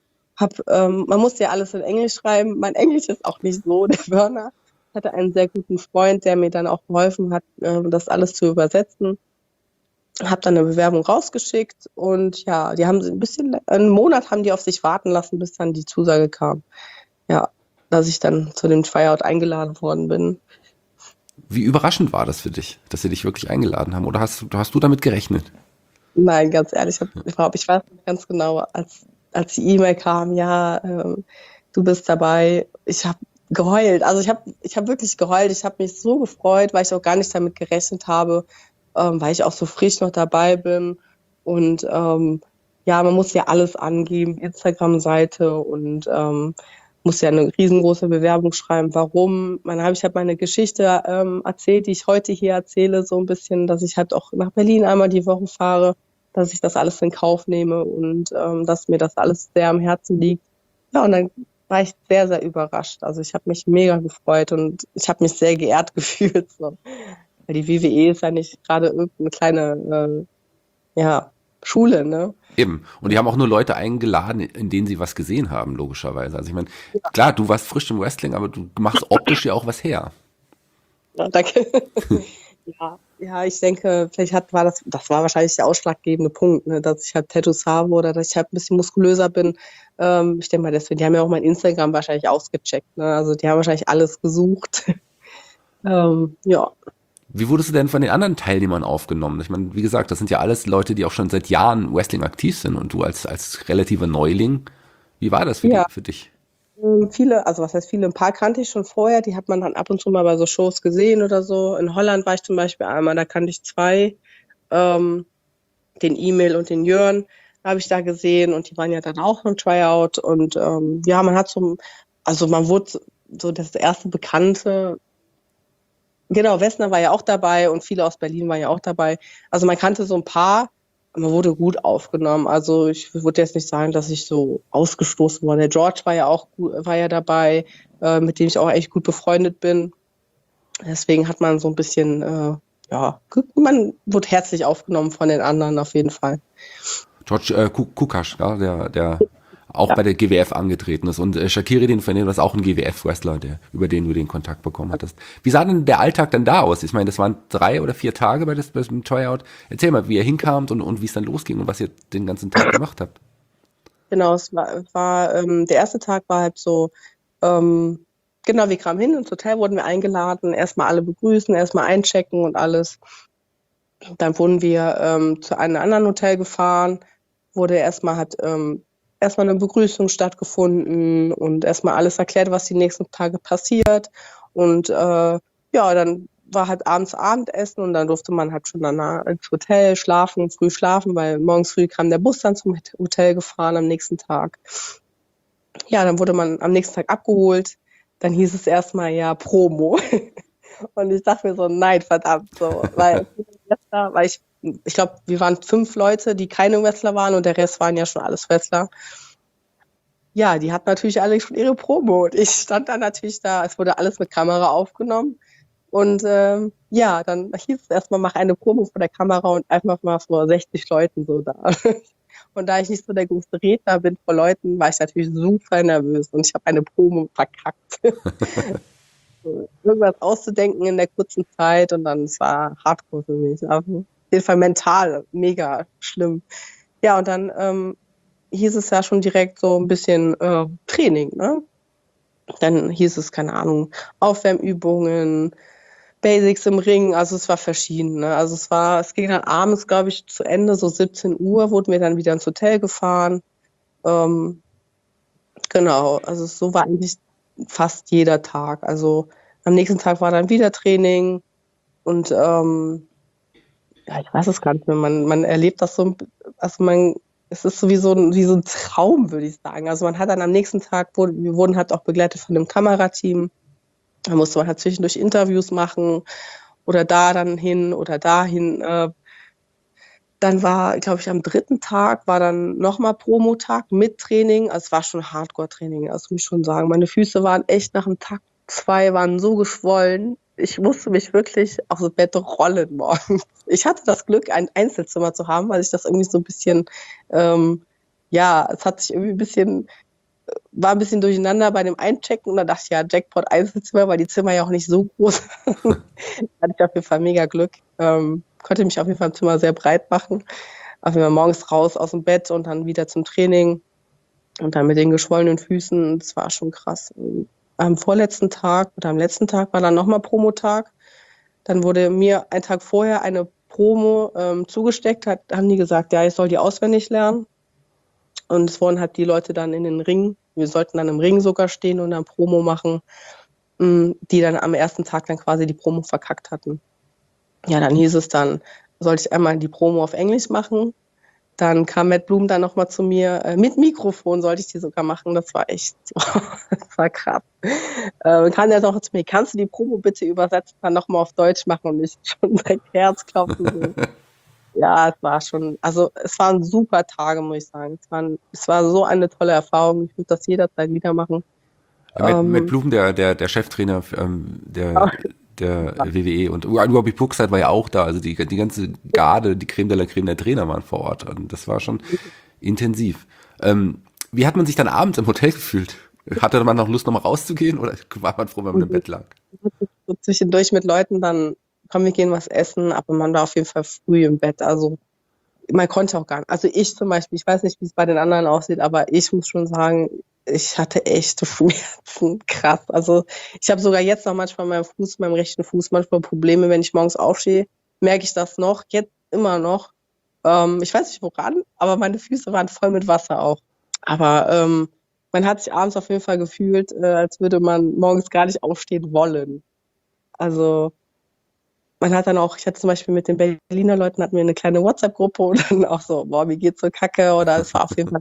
Man musste ja alles in Englisch schreiben. Mein Englisch ist auch nicht so der Burner. Ich hatte einen sehr guten Freund, der mir dann auch geholfen hat, das alles zu übersetzen. Habe dann eine Bewerbung rausgeschickt und ja, die haben einen Monat haben die auf sich warten lassen, bis dann die Zusage kam. Ja, dass ich dann zu dem Tryout eingeladen worden bin. Wie überraschend war das für dich, dass sie dich wirklich eingeladen haben? Oder hast du damit gerechnet? Nein, ganz ehrlich, ich weiß ganz genau, als die E-Mail kam, ja, du bist dabei. Ich habe geheult. Also ich hab wirklich geheult. Ich habe mich so gefreut, weil ich auch gar nicht damit gerechnet habe, weil ich auch so frisch noch dabei bin. Und ja, man muss ja alles angeben, Instagram-Seite und muss ja eine riesengroße Bewerbung schreiben. Warum? Ich habe meine Geschichte erzählt, die ich heute hier erzähle, so ein bisschen, dass ich halt auch nach Berlin einmal die Woche fahre, dass ich das alles in Kauf nehme und dass mir das alles sehr am Herzen liegt. Ja, und dann war ich sehr, sehr überrascht. Also ich habe mich mega gefreut und ich habe mich sehr geehrt gefühlt. So. Weil die WWE ist ja nicht gerade irgendeine kleine Schule, ne? Eben. Und die haben auch nur Leute eingeladen, in denen sie was gesehen haben, logischerweise. Also ich meine, klar, du warst frisch im Wrestling, aber du machst optisch ja auch was her. Ja, danke. Ja, ich denke, vielleicht das war wahrscheinlich der ausschlaggebende Punkt, ne, dass ich halt Tattoos habe oder dass ich halt ein bisschen muskulöser bin. Ich denke mal deswegen, die haben ja auch mein Instagram wahrscheinlich ausgecheckt, ne? Also die haben wahrscheinlich alles gesucht. Ja. Wie wurdest du denn von den anderen Teilnehmern aufgenommen? Ich meine, wie gesagt, das sind ja alles Leute, die auch schon seit Jahren Wrestling aktiv sind und du als relativer Neuling. Wie war das für dich? Viele, also was heißt viele, ein paar kannte ich schon vorher, die hat man dann ab und zu mal bei so Shows gesehen oder so. In Holland war ich zum Beispiel einmal, da kannte ich 2, den E-Mail und den Jörn habe ich da gesehen und die waren ja dann auch im Tryout und ja, man wurde so das erste Bekannte. Genau, Wessner war ja auch dabei und viele aus Berlin waren ja auch dabei. Also man kannte so ein paar, man wurde gut aufgenommen. Also ich würde jetzt nicht sagen, dass ich so ausgestoßen war. Der George war ja dabei, mit dem ich auch echt gut befreundet bin. Deswegen hat man so ein bisschen, man wurde herzlich aufgenommen von den anderen auf jeden Fall. George Kukasch, ja, der auch bei der GWF angetreten ist. Und Shaqiri, den Fernandes, ist auch ein GWF-Wrestler, über den du den Kontakt bekommen hattest. Wie sah denn der Alltag dann da aus? Ich meine, das waren 3 oder 4 Tage bei dem Tryout. Erzähl mal, wie ihr hinkamt und wie es dann losging und was ihr den ganzen Tag gemacht habt. Genau, der erste Tag war halt so, genau, wir kamen hin, ins Hotel wurden wir eingeladen, erstmal alle begrüßen, erstmal einchecken und alles. Dann wurden wir zu einem anderen Hotel gefahren, hat erstmal eine Begrüßung stattgefunden und erstmal alles erklärt, was die nächsten Tage passiert. Und dann war halt abends Abendessen und dann durfte man halt schon danach ins Hotel früh schlafen, weil morgens früh kam der Bus dann zum Hotel gefahren am nächsten Tag. Ja, dann wurde man am nächsten Tag abgeholt. Dann hieß es erstmal, ja, Promo. Und ich dachte mir so, nein, verdammt, so, weil ich glaube, wir waren 5 Leute, die keine Wrestler waren und der Rest waren ja schon alles Wrestler. Ja, die hatten natürlich alle schon ihre Promo und ich stand dann natürlich da, es wurde alles mit Kamera aufgenommen und dann hieß es erstmal, mach eine Promo vor der Kamera und einfach mal vor 60 Leuten so da. Und da ich nicht so der größte Redner bin vor Leuten, war ich natürlich super nervös und ich habe eine Promo verkackt. Irgendwas auszudenken in der kurzen Zeit und dann, es war Hardcore für mich. Aber auf jeden Fall mental mega schlimm. Ja, und dann hieß es ja schon direkt so ein bisschen Training, ne? Dann hieß es, keine Ahnung, Aufwärmübungen, Basics im Ring, also es war verschieden, ne? Also es ging dann abends, glaube ich, zu Ende, so 17 Uhr, wurden wir dann wieder ins Hotel gefahren. Genau, also so war eigentlich fast jeder Tag. Also am nächsten Tag war dann wieder Training und ich weiß es gar nicht mehr. Man erlebt das so, es ist so wie so ein Traum, würde ich sagen. Also man hat dann am nächsten Tag, wir wurden halt auch begleitet von einem Kamerateam. Da musste man halt zwischendurch Interviews machen oder da dann hin oder dahin. Dann war, glaube ich, am 3. Tag war dann nochmal Promotag mit Training. Also es war schon Hardcore-Training, also muss ich schon sagen. Meine Füße waren echt nach dem Tag 2 waren so geschwollen. Ich musste mich wirklich aufs Bett rollen morgens. Ich hatte das Glück, ein Einzelzimmer zu haben, weil ich das irgendwie so ein bisschen, es hat sich irgendwie war ein bisschen durcheinander bei dem Einchecken und da dachte ich, ja, Jackpot Einzelzimmer, weil die Zimmer ja auch nicht so groß sind. Da hatte ich auf jeden Fall mega Glück. Konnte mich auf jeden Fall im Zimmer sehr breit machen. Auf jeden Fall morgens raus aus dem Bett und dann wieder zum Training und dann mit den geschwollenen Füßen. Das war schon krass. Am vorletzten Tag oder am letzten Tag war dann nochmal Promotag. Dann wurde mir einen Tag vorher eine Promo zugesteckt, haben die gesagt, ja, ich soll die auswendig lernen. Und es wurden halt die Leute dann in den Ring, wir sollten dann im Ring sogar stehen und dann Promo machen, die dann am ersten Tag dann quasi die Promo verkackt hatten. Ja, dann hieß es dann, sollte ich einmal die Promo auf Englisch machen. Dann kam Matt Bloom dann nochmal zu mir, mit Mikrofon sollte ich die sogar machen. Das war echt, das war krass. Kam er noch zu mir, kannst du die Promo bitte übersetzen, dann nochmal auf Deutsch machen und nicht schon direkt Herzklopfen. So. Ja, es waren super Tage, muss ich sagen. Es war so eine tolle Erfahrung. Ich würde das jederzeit wieder machen. Ja, Matt Bloom, der Cheftrainer der WWE und Robbie Brookside war ja auch da. Also die ganze Garde, die Creme de la Creme der Trainer waren vor Ort. Und das war schon intensiv. Wie hat man sich dann abends im Hotel gefühlt? Hatte man noch Lust, nochmal rauszugehen oder war man froh, wenn man im Bett lag? So zwischendurch mit Leuten dann, komm, wir gehen was essen, aber man war auf jeden Fall früh im Bett. Also man konnte auch gar nicht. Also ich zum Beispiel, ich weiß nicht, wie es bei den anderen aussieht, aber ich muss schon sagen, ich hatte echte Schmerzen, krass. Also ich habe sogar jetzt noch manchmal meinem rechten Fuß manchmal Probleme, wenn ich morgens aufstehe, merke ich das noch, jetzt immer noch. Ich weiß nicht woran, aber meine Füße waren voll mit Wasser auch. Aber man hat sich abends auf jeden Fall gefühlt, als würde man morgens gar nicht aufstehen wollen. Also man hat dann auch, ich hatte zum Beispiel mit den Berliner Leuten, hatten wir eine kleine WhatsApp-Gruppe und dann auch so, boah, mir geht's so kacke oder es war auf jeden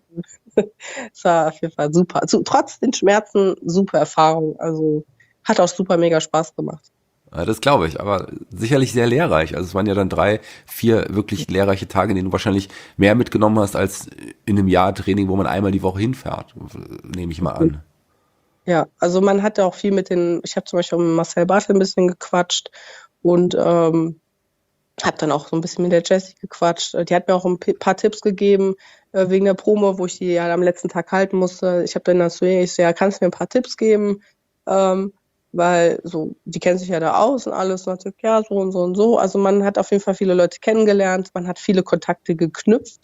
Fall super. Also, trotz den Schmerzen, super Erfahrung. Also hat auch super mega Spaß gemacht. Ja, das glaube ich, aber sicherlich sehr lehrreich. Also es waren ja dann 3, 4 wirklich lehrreiche Tage, in denen du wahrscheinlich mehr mitgenommen hast als in einem Jahr Training, wo man einmal die Woche hinfährt, nehme ich mal an. Ja, also man hat ja auch viel ich habe zum Beispiel mit Marcel Bartel ein bisschen gequatscht und Hab dann auch so ein bisschen mit der Jessie gequatscht. Die hat mir auch ein paar Tipps gegeben wegen der Promo, wo ich die ja am letzten Tag halten musste. Ich habe dann so, ich so, ja, kannst du mir ein paar Tipps geben? Weil so, die kennen sich ja da aus und alles. Und dann hat sie gesagt, ja, so und so und so. Also man hat auf jeden Fall viele Leute kennengelernt, man hat viele Kontakte geknüpft.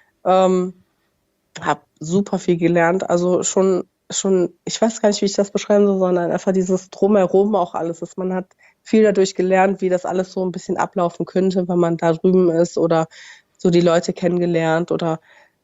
Hab super viel gelernt. Also schon, ich weiß gar nicht, wie ich das beschreiben soll, sondern einfach dieses Drumherum auch alles ist. Man hat viel dadurch gelernt, wie das alles so ein bisschen ablaufen könnte, wenn man da drüben ist oder so die Leute kennengelernt oder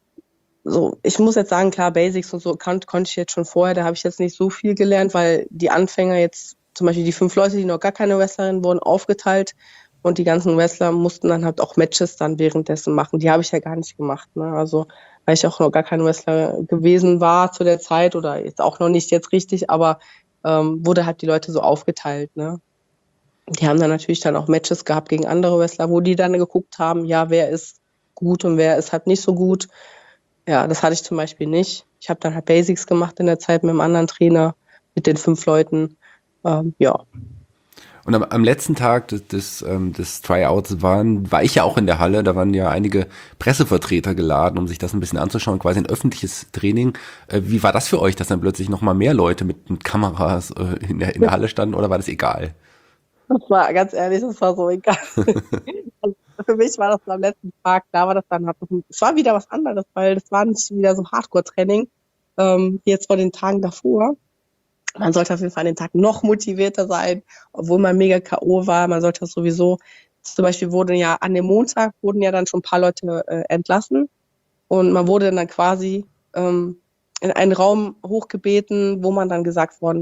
so. Ich muss jetzt sagen, klar, Basics und so konnte ich jetzt schon vorher, da habe ich jetzt nicht so viel gelernt, weil die Anfänger jetzt, zum Beispiel die 5 Leute, die noch gar keine Wrestlerin wurden, aufgeteilt und die ganzen Wrestler mussten dann halt auch Matches dann währenddessen machen. Die habe ich ja gar nicht gemacht, ne? Also, weil ich auch noch gar kein Wrestler gewesen war zu der Zeit oder jetzt auch noch nicht jetzt richtig, aber wurde halt die Leute so aufgeteilt, ne? Die haben dann natürlich dann auch Matches gehabt gegen andere Wrestler, wo die dann geguckt haben, ja, wer ist gut und wer ist halt nicht so gut. Ja, das hatte ich zum Beispiel nicht. Ich habe dann halt Basics gemacht in der Zeit mit einem anderen Trainer, mit den 5 Leuten. Ja. Und am letzten Tag des Tryouts war ich ja auch in der Halle, da waren ja einige Pressevertreter geladen, um sich das ein bisschen anzuschauen, quasi ein öffentliches Training. Wie war das für euch, dass dann plötzlich nochmal mehr Leute mit Kameras in der Halle standen, oder war das egal? Das war, ganz ehrlich, das war so egal. Also für mich war das am letzten Tag, da war das dann, es war wieder was anderes, weil das war nicht wieder so Hardcore-Training, wie jetzt vor den Tagen davor. Man sollte auf jeden Fall an den Tag noch motivierter sein, obwohl man mega K.O. war. Man sollte das sowieso, zum Beispiel an dem Montag wurden ja dann schon ein paar Leute entlassen und man wurde dann quasi in einen Raum hochgebeten, wo man dann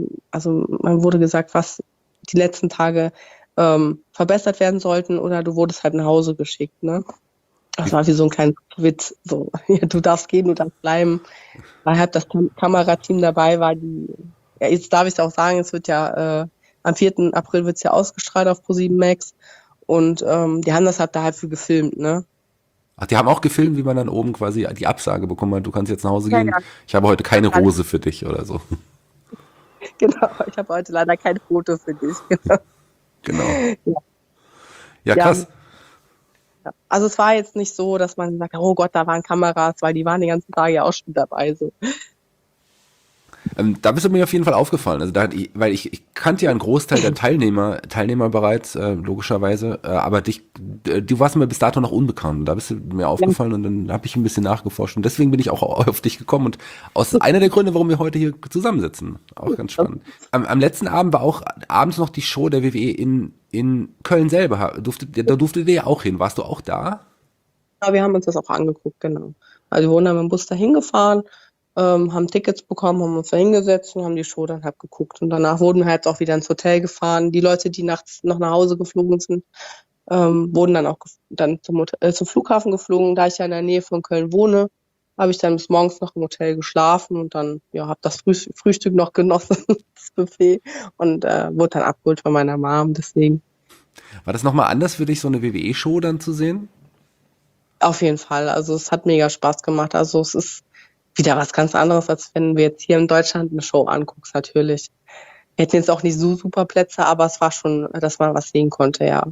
man wurde gesagt, was die letzten Tage verbessert werden sollten oder du wurdest halt nach Hause geschickt, ne? Das war wie so ein kleiner Witz, so, ja, du darfst gehen, du darfst bleiben. Weil halt das Kamerateam dabei war, ja, jetzt darf ich es auch sagen, es wird ja, am 4. April wird es ja ausgestrahlt auf ProSieben Max und die haben das halt da halt für gefilmt, ne? Ach, die haben auch gefilmt, wie man dann oben quasi die Absage bekommen hat, du kannst jetzt nach Hause gehen, Ja. ich habe heute keine Rose für dich oder so. Genau, ich habe heute leider kein Foto für dich. Genau. Genau. Ja, krass. Ja. Also es war jetzt nicht so, dass man sagt, oh Gott, da waren Kameras, weil die waren die ganzen Tage ja auch schon dabei. So. Da bist du mir auf jeden Fall aufgefallen. Also weil ich kannte ja einen Großteil der Teilnehmer bereits, logischerweise, aber du warst mir bis dato noch unbekannt. Da bist du mir aufgefallen und dann habe ich ein bisschen nachgeforscht. Und deswegen bin ich auch auf dich gekommen und aus einer der Gründe, warum wir heute hier zusammensitzen. Auch ganz spannend. Am letzten Abend war auch abends noch die Show der WWE in Köln selber. Da durftet ihr ja auch hin. Warst du auch da? Ja, wir haben uns das auch angeguckt, genau. Also wir wurden dann mit dem Bus da hingefahren, haben Tickets bekommen, haben uns da hingesetzt und haben die Show dann halt geguckt. Und danach wurden wir halt auch wieder ins Hotel gefahren. Die Leute, die nachts noch nach Hause geflogen sind, wurden dann auch zum Flughafen geflogen. Da ich ja in der Nähe von Köln wohne, habe ich dann bis morgens noch im Hotel geschlafen und dann habe das Frühstück noch genossen, das Buffet, und wurde dann abgeholt von meiner Mom, deswegen. War das nochmal anders für dich, so eine WWE-Show dann zu sehen? Auf jeden Fall. Also es hat mega Spaß gemacht. Also es ist wieder was ganz anderes, als wenn wir jetzt hier in Deutschland eine Show anguckst, natürlich. Wir hätten jetzt auch nicht so super Plätze, aber es war schon, dass man was sehen konnte, ja.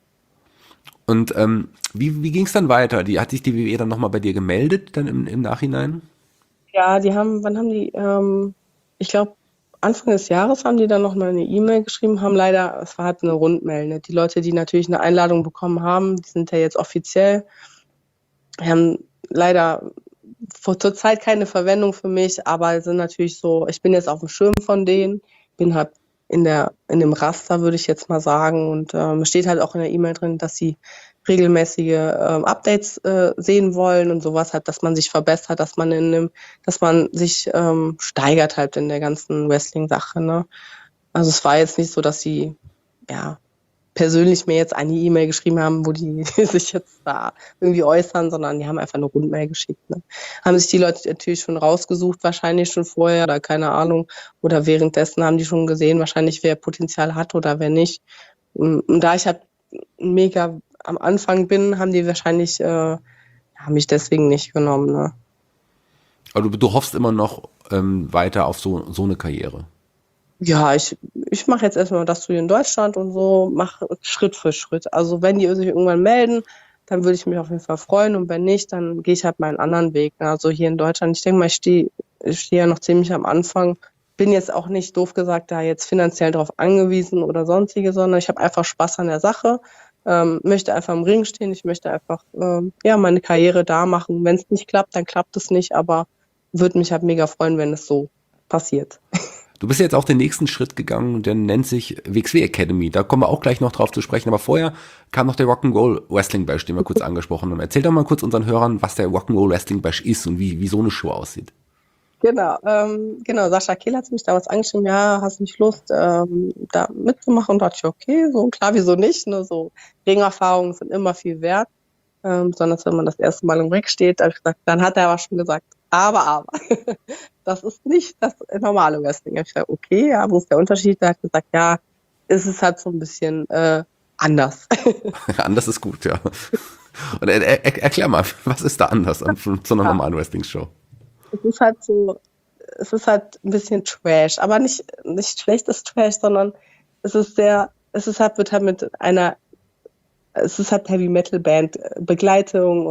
Und wie ging es dann weiter? Hat sich die WWE dann nochmal bei dir gemeldet, dann im Nachhinein? Ja, wann haben die, ich glaube, Anfang des Jahres haben die dann nochmal eine E-Mail geschrieben, haben leider, es war halt eine Rundmail, ne? Die Leute, die natürlich eine Einladung bekommen haben, die sind ja jetzt offiziell, haben leider zurzeit keine Verwendung für mich, aber sind natürlich so, ich bin jetzt auf dem Schirm von denen, bin halt in dem Raster, würde ich jetzt mal sagen, und steht halt auch in der E-Mail drin, dass sie regelmäßige Updates sehen wollen und sowas halt, dass man sich verbessert, dass man sich steigert halt in der ganzen Wrestling-Sache, ne? Also es war jetzt nicht so, dass sie persönlich mir jetzt eine E-Mail geschrieben haben, wo die sich jetzt da irgendwie äußern, sondern die haben einfach eine Rundmail geschickt, ne? Haben sich die Leute natürlich schon rausgesucht, wahrscheinlich schon vorher oder keine Ahnung, oder währenddessen haben die schon gesehen, wahrscheinlich wer Potenzial hat oder wer nicht. Und da ich halt mega am Anfang bin, haben die wahrscheinlich mich deswegen nicht genommen, ne? Aber du hoffst immer noch weiter auf so eine Karriere? Ja, ich mache jetzt erstmal das hier in Deutschland und so, mache Schritt für Schritt. Also wenn die sich irgendwann melden, dann würde ich mich auf jeden Fall freuen und wenn nicht, dann gehe ich halt meinen anderen Weg. Ne? Also hier in Deutschland, ich denke mal, ich steh ja noch ziemlich am Anfang, bin jetzt auch nicht doof gesagt da jetzt finanziell drauf angewiesen oder sonstige, sondern ich habe einfach Spaß an der Sache, möchte einfach im Ring stehen, ich möchte einfach ja meine Karriere da machen. Wenn es nicht klappt, dann klappt es nicht, aber würde mich halt mega freuen, wenn es so passiert. Du bist jetzt auch den nächsten Schritt gegangen, der nennt sich WXW Academy. Da kommen wir auch gleich noch drauf zu sprechen. Aber vorher kam noch der Rock'n'Roll Wrestling Bash, den wir kurz angesprochen haben. Erzähl doch mal kurz unseren Hörern, was der Rock'n'Roll Wrestling Bash ist und wie so eine Show aussieht. Genau, Sascha Kehl hat mich damals angeschrieben, ja, hast nicht Lust, da mitzumachen? Und dachte ich, okay, so klar, wieso nicht? Ne? So Ringerfahrungen sind immer viel wert, besonders wenn man das erste Mal im Ring steht. Da hab ich gesagt, dann hat er aber schon gesagt, aber, das ist nicht das normale Wrestling. Da hab ich gesagt, okay, ja, wo ist der Unterschied? Da hat er gesagt, ja, es ist halt so ein bisschen anders. Anders ist gut, ja. Und erklär mal, was ist da anders zu einer normalen Wrestling-Show? Es ist halt ein bisschen Trash, aber nicht schlechtes Trash, sondern es ist halt Heavy Metal Band Begleitung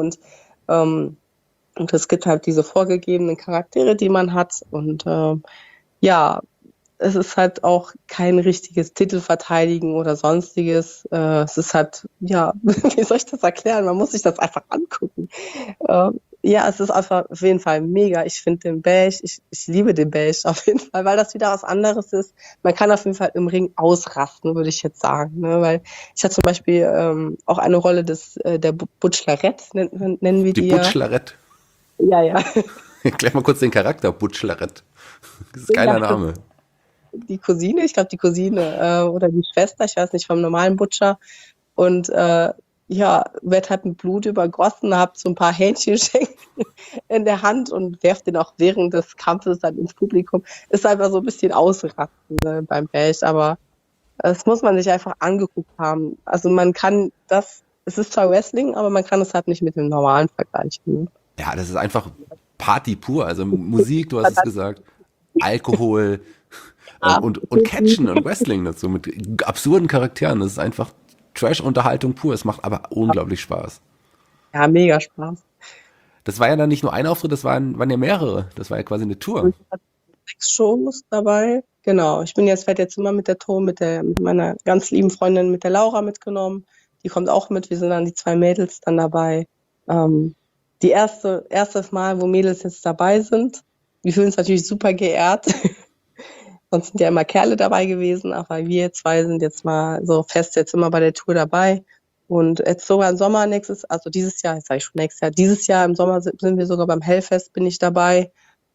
und es gibt halt diese vorgegebenen Charaktere, die man hat und ja, es ist halt auch kein richtiges Titelverteidigen oder sonstiges. Es ist halt, ja, wie soll ich das erklären? Man muss sich das einfach angucken. Ja, es ist einfach auf jeden Fall mega. Ich finde den Bash, ich liebe den Bash auf jeden Fall, weil das wieder was anderes ist. Man kann auf jeden Fall im Ring ausrasten, würde ich jetzt sagen. Ne? Weil ich hatte zum Beispiel auch eine Rolle der Butchlerette, nennen wir die. Die Butchlerette? Ja. Erklär mal kurz den Charakter, Butchlerette. Das ist ein geiler Name. Die Cousine, ich glaube die Cousine oder die Schwester, ich weiß nicht, vom normalen Butcher. Und ja, wird halt mit Blut übergossen, habt so ein paar Hähnchenschenkel in der Hand und werft den auch während des Kampfes dann ins Publikum. Ist einfach so ein bisschen ausrasten beim Bash, aber das muss man sich einfach angeguckt haben. Also man kann es ist zwar Wrestling, aber man kann es halt nicht mit dem normalen vergleichen. Ne? Ja, das ist einfach Party pur, also Musik, du hast es gesagt, Alkohol und Catchen und Wrestling dazu mit absurden Charakteren. Das ist einfach Trash-Unterhaltung pur. Es macht aber unglaublich Spaß. Ja, mega Spaß. Das war ja dann nicht nur ein Auftritt, waren ja mehrere. Das war ja quasi eine Tour. Ich hatte 6 Shows dabei. Genau. Werde jetzt immer mit der Tour mit meiner ganz lieben Freundin, mit der Laura mitgenommen. Die kommt auch mit. Wir sind dann die 2 Mädels dann dabei. Die erste Mal, wo Mädels jetzt dabei sind. Wir fühlen uns natürlich super geehrt. Sonst sind ja immer Kerle dabei gewesen, aber wir 2 sind jetzt mal so fest jetzt immer bei der Tour dabei. Und jetzt sogar im Sommer dieses Jahr, jetzt sage ich schon nächstes Jahr, dieses Jahr im Sommer sind wir sogar beim Hellfest, bin ich dabei.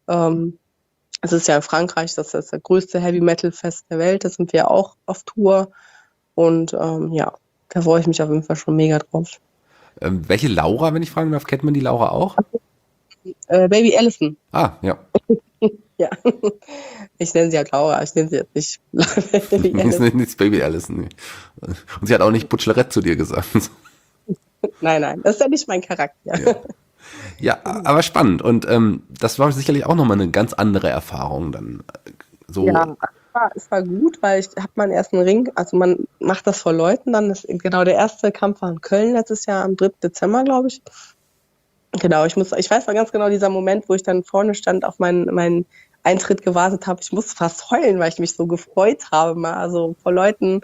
Es ist ja in Frankreich, das ist das größte Heavy Metal Fest der Welt, da sind wir auch auf Tour. Und ja, da freue ich mich auf jeden Fall schon mega drauf. Welche Laura, wenn ich fragen darf, kennt man die Laura auch? Baby Allison. Ah, ja. Ja, ich nenne sie halt Laura, ich nenne sie jetzt nicht Baby Das ist nicht Baby Allison. Nee. Und sie hat auch nicht Butchlerette zu dir gesagt. Nein, das ist ja nicht mein Charakter. Ja, aber spannend. Und das war sicherlich auch nochmal eine ganz andere Erfahrung dann. So. Ja, es war gut, weil ich habe meinen ersten Ring, also man macht das vor Leuten dann. Genau, der erste Kampf war in Köln letztes Jahr am 3. Dezember, glaube ich. Genau, ich weiß noch ganz genau dieser Moment, wo ich dann vorne stand, auf meinen Eintritt gewartet habe. Ich musste fast heulen, weil ich mich so gefreut habe, mal also vor Leuten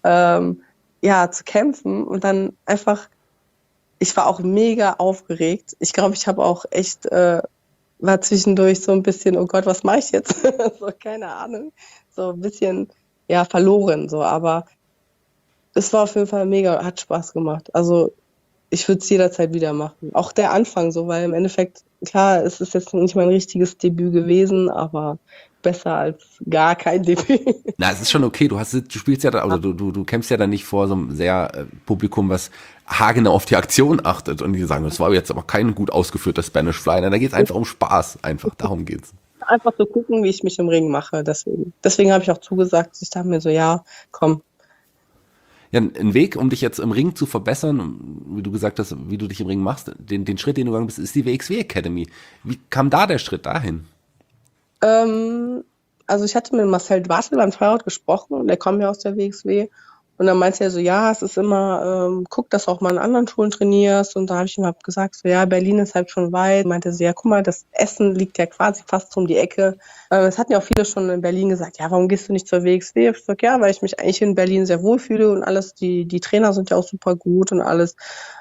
zu kämpfen und dann einfach, ich war auch mega aufgeregt. Ich glaube, ich habe auch echt, war zwischendurch so ein bisschen, oh Gott, was mache ich jetzt? So, keine Ahnung. So ein bisschen, ja, verloren, so, aber es war auf jeden Fall mega, hat Spaß gemacht. Also, ich würde es jederzeit wieder machen. Auch der Anfang so, weil im Endeffekt, klar, es ist jetzt nicht mein richtiges Debüt gewesen, aber besser als gar kein Debüt. Na, es ist schon okay. Du spielst ja da, oder du kämpfst ja dann nicht vor so einem sehr Publikum, was haargenau auf die Aktion achtet und die sagen, das war jetzt aber kein gut ausgeführter Spanish Fly. Da geht es einfach um Spaß, einfach. Darum geht's. Einfach zu gucken, wie ich mich im Ring mache. Deswegen habe ich auch zugesagt. Ich dachte mir so, ja, komm. Ja, ein Weg, um dich jetzt im Ring zu verbessern, wie du gesagt hast, wie du dich im Ring machst, den Schritt, den du gegangen bist, ist die WXW Academy. Wie kam da der Schritt dahin? Also Also ich hatte mit Marcel Dwassel beim Tryout gesprochen und der kommt ja aus der WXW. Und dann meinte er so, ja, es ist immer, guck, dass du auch mal in anderen Schulen trainierst. Und da habe ich ihm halt gesagt, so ja, Berlin ist halt schon weit. Meinte so, ja, guck mal, das Essen liegt ja quasi fast um die Ecke. Es hatten ja auch viele schon in Berlin gesagt, ja, warum gehst du nicht zur WXW? Ich sag, ja, weil ich mich eigentlich in Berlin sehr wohlfühle und alles, die Trainer sind ja auch super gut und alles.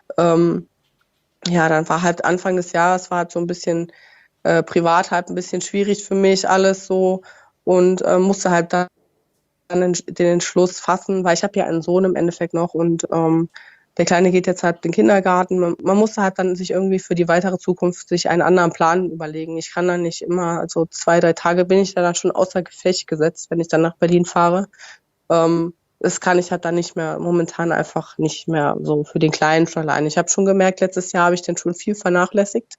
Ja, dann war halt Anfang des Jahres, war halt so ein bisschen privat halt ein bisschen schwierig für mich alles so und musste halt dann den Entschluss fassen, weil ich habe ja einen Sohn im Endeffekt noch und der Kleine geht jetzt halt in den Kindergarten. Man musste halt dann sich irgendwie für die weitere Zukunft sich einen anderen Plan überlegen. Ich kann dann nicht immer, also 2-3 Tage bin ich dann schon außer Gefecht gesetzt, wenn ich dann nach Berlin fahre. Das kann ich halt dann nicht mehr, momentan einfach nicht mehr so für den Kleinen schon allein. Ich habe schon gemerkt, letztes Jahr habe ich den schon viel vernachlässigt.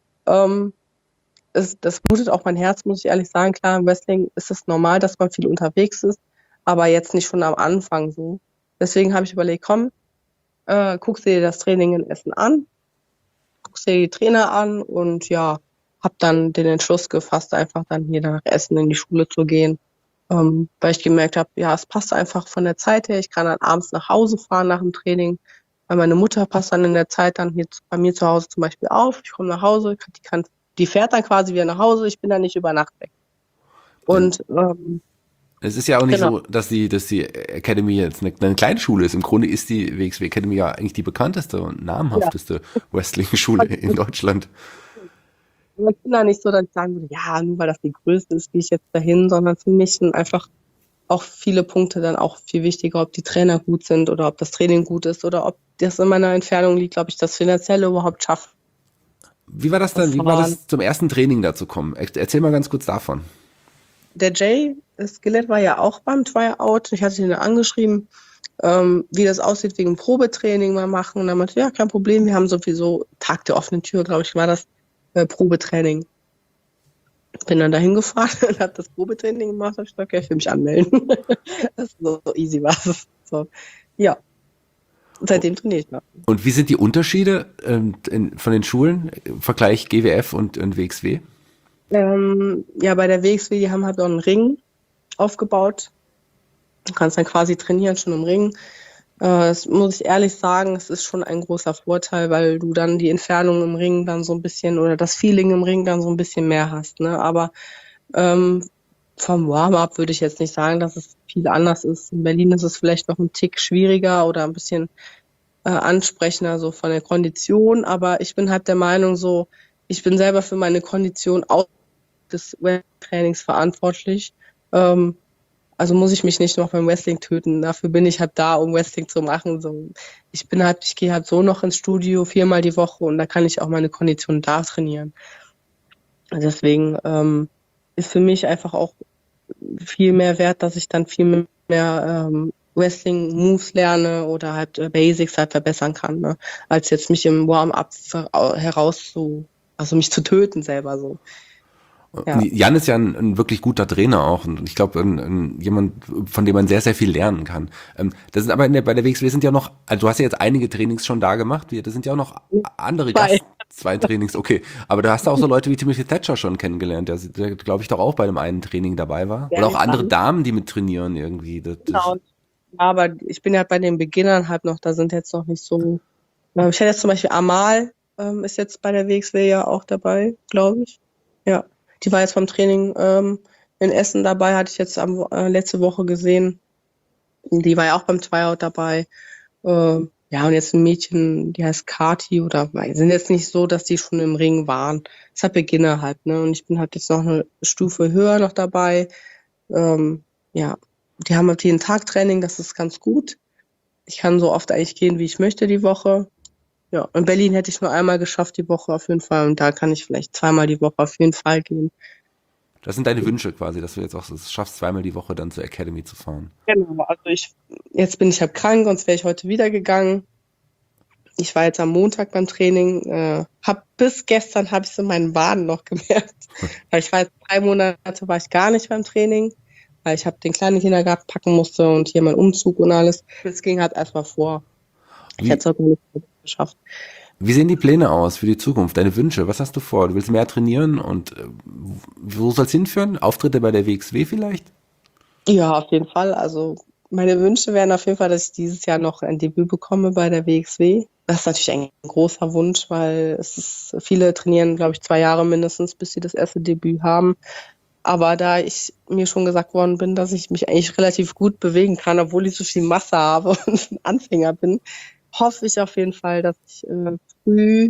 Das blutet auch mein Herz, muss ich ehrlich sagen. Klar, im Wrestling ist es normal, dass man viel unterwegs ist, aber jetzt nicht schon am Anfang so. Deswegen habe ich überlegt, komm, guckst dir das Training in Essen an, guckst dir die Trainer an und ja, habe dann den Entschluss gefasst, einfach dann hier nach Essen in die Schule zu gehen, weil ich gemerkt habe, ja, es passt einfach von der Zeit her. Ich kann dann abends nach Hause fahren nach dem Training, weil meine Mutter passt dann in der Zeit dann hier bei mir zu Hause zum Beispiel auf. Ich komme nach Hause, die fährt dann quasi wieder nach Hause, ich bin dann nicht über Nacht weg. Und es ist ja auch nicht genau. so, dass die Academy jetzt eine kleine Schule ist. Im Grunde ist die WXW Academy ja eigentlich die bekannteste und namhafteste Wrestling-Schule in Deutschland. Ich bin da nicht so, dass ich sagen würde, ja, nur weil das die größte ist, gehe ich jetzt dahin, sondern für mich sind einfach auch viele Punkte dann auch viel wichtiger, ob die Trainer gut sind oder ob das Training gut ist oder ob das in meiner Entfernung liegt, ob ich das Finanzielle überhaupt schaffe. Wie war das dann? Wie war das zum ersten Training da zu kommen? Erzähl mal ganz kurz davon. Der Jay Skillet war ja auch beim Tryout. Ich hatte ihn angeschrieben, wie das aussieht wegen Probetraining mal machen. Und dann meinte, ja, kein Problem, wir haben sowieso Tag der offenen Tür, glaube ich, war das Probetraining. Bin dann dahin gefahren und habe das Probetraining gemacht. Hab ich gesagt, okay, ich will mich anmelden. Das ist so easy war es. So, ja. Und seitdem trainiere ich noch. Und wie sind die Unterschiede von den Schulen im Vergleich GWF und WXW? Ja, bei der WXW, die haben halt auch einen Ring aufgebaut. Du kannst dann quasi trainieren, schon im Ring. Das muss ich ehrlich sagen, es ist schon ein großer Vorteil, weil du dann die Entfernung im Ring dann so ein bisschen oder das Feeling im Ring dann so ein bisschen mehr hast. Ne? Aber vom Warm-up würde ich jetzt nicht sagen, dass es viel anders ist. In Berlin ist es vielleicht noch ein Tick schwieriger oder ein bisschen ansprechender so von der Kondition. Aber ich bin halt der Meinung so, ich bin selber für meine Kondition auch des Trainings verantwortlich. Also muss ich mich nicht noch beim Wrestling töten. Dafür bin ich halt da, um Wrestling zu machen. So, ich gehe halt so noch ins Studio 4-mal die Woche und da kann ich auch meine Kondition da trainieren. Deswegen ist für mich einfach auch viel mehr wert, dass ich dann viel mehr Wrestling-Moves lerne oder halt Basics halt verbessern kann, ne? Als jetzt mich im Warm-up also mich zu töten selber so. Ja. Jan ist ja ein wirklich guter Trainer auch und ich glaube jemand, von dem man sehr, sehr viel lernen kann. Das sind aber bei der WXW sind ja noch, also du hast ja jetzt einige Trainings schon da gemacht, das sind ja auch noch andere zwei Trainings, okay. Aber da hast du auch so Leute wie Timothy Thatcher schon kennengelernt, der glaube ich doch auch bei dem einen Training dabei war. Ja, oder auch andere Damen, die mit trainieren irgendwie. Genau. Aber ich bin ja bei den Beginnern halt noch, da sind jetzt noch nicht so. Ich hätte jetzt zum Beispiel Amal, ist jetzt bei der WXW ja auch dabei, glaube ich. Ja. Die war jetzt beim Training in Essen dabei, hatte ich jetzt letzte Woche gesehen. Die war ja auch beim Tryout dabei. Ja, und jetzt ein Mädchen, die heißt Kati oder sind jetzt nicht so, dass die schon im Ring waren. Das ist halt Beginner halt, ne? Und ich bin halt jetzt noch eine Stufe höher noch dabei. Ja, die haben halt jeden Tag Training, das ist ganz gut. Ich kann so oft eigentlich gehen, wie ich möchte die Woche. Ja, in Berlin hätte ich nur einmal geschafft die Woche auf jeden Fall und da kann ich vielleicht 2-mal die Woche auf jeden Fall gehen. Das sind deine Wünsche quasi, dass du jetzt auch es schaffst, 2-mal die Woche dann zur Academy zu fahren. Genau, also jetzt bin ich halt krank, sonst wäre ich heute wieder gegangen. Ich war jetzt am Montag beim Training, bis gestern habe ich so meinen Waden noch gemerkt. Weil ich war jetzt 3 Monate war ich gar nicht beim Training, weil ich habe den kleinen Kindergarten packen musste und hier meinen Umzug und alles. Das ging halt erstmal vor. Ich hätte es auch nicht geschafft. Wie sehen die Pläne aus für die Zukunft, deine Wünsche? Was hast du vor? Du willst mehr trainieren und wo soll es hinführen? Auftritte bei der WXW vielleicht? Ja, auf jeden Fall. Also meine Wünsche wären auf jeden Fall, dass ich dieses Jahr noch ein Debüt bekomme bei der WXW. Das ist natürlich ein großer Wunsch, weil viele trainieren, glaube ich, 2 Jahre mindestens, bis sie das erste Debüt haben. Aber da ich mir schon gesagt worden bin, dass ich mich eigentlich relativ gut bewegen kann, obwohl ich so viel Masse habe und ein Anfänger bin, hoffe ich auf jeden Fall, dass ich früh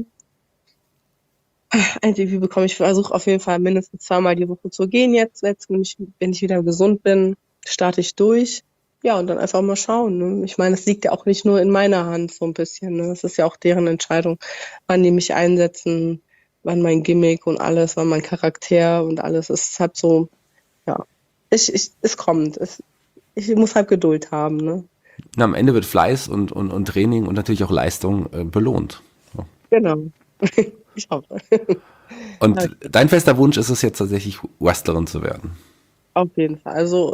ein Debüt bekomme. Ich versuche auf jeden Fall mindestens 2-mal die Woche zu gehen jetzt wenn ich wieder gesund bin, starte ich durch. Ja, und dann einfach mal schauen. Ne? Ich meine, es liegt ja auch nicht nur in meiner Hand so ein bisschen. Ne? Es ist ja auch deren Entscheidung, wann die mich einsetzen, wann mein Gimmick und alles, wann mein Charakter und alles. Es ist halt so, ja, es kommt. Ich muss halt Geduld haben. Ne? Na, am Ende wird Fleiß und Training und natürlich auch Leistung belohnt. So. Genau. Ich hoffe. Und dein fester Wunsch ist es jetzt tatsächlich, Wrestlerin zu werden? Auf jeden Fall. Also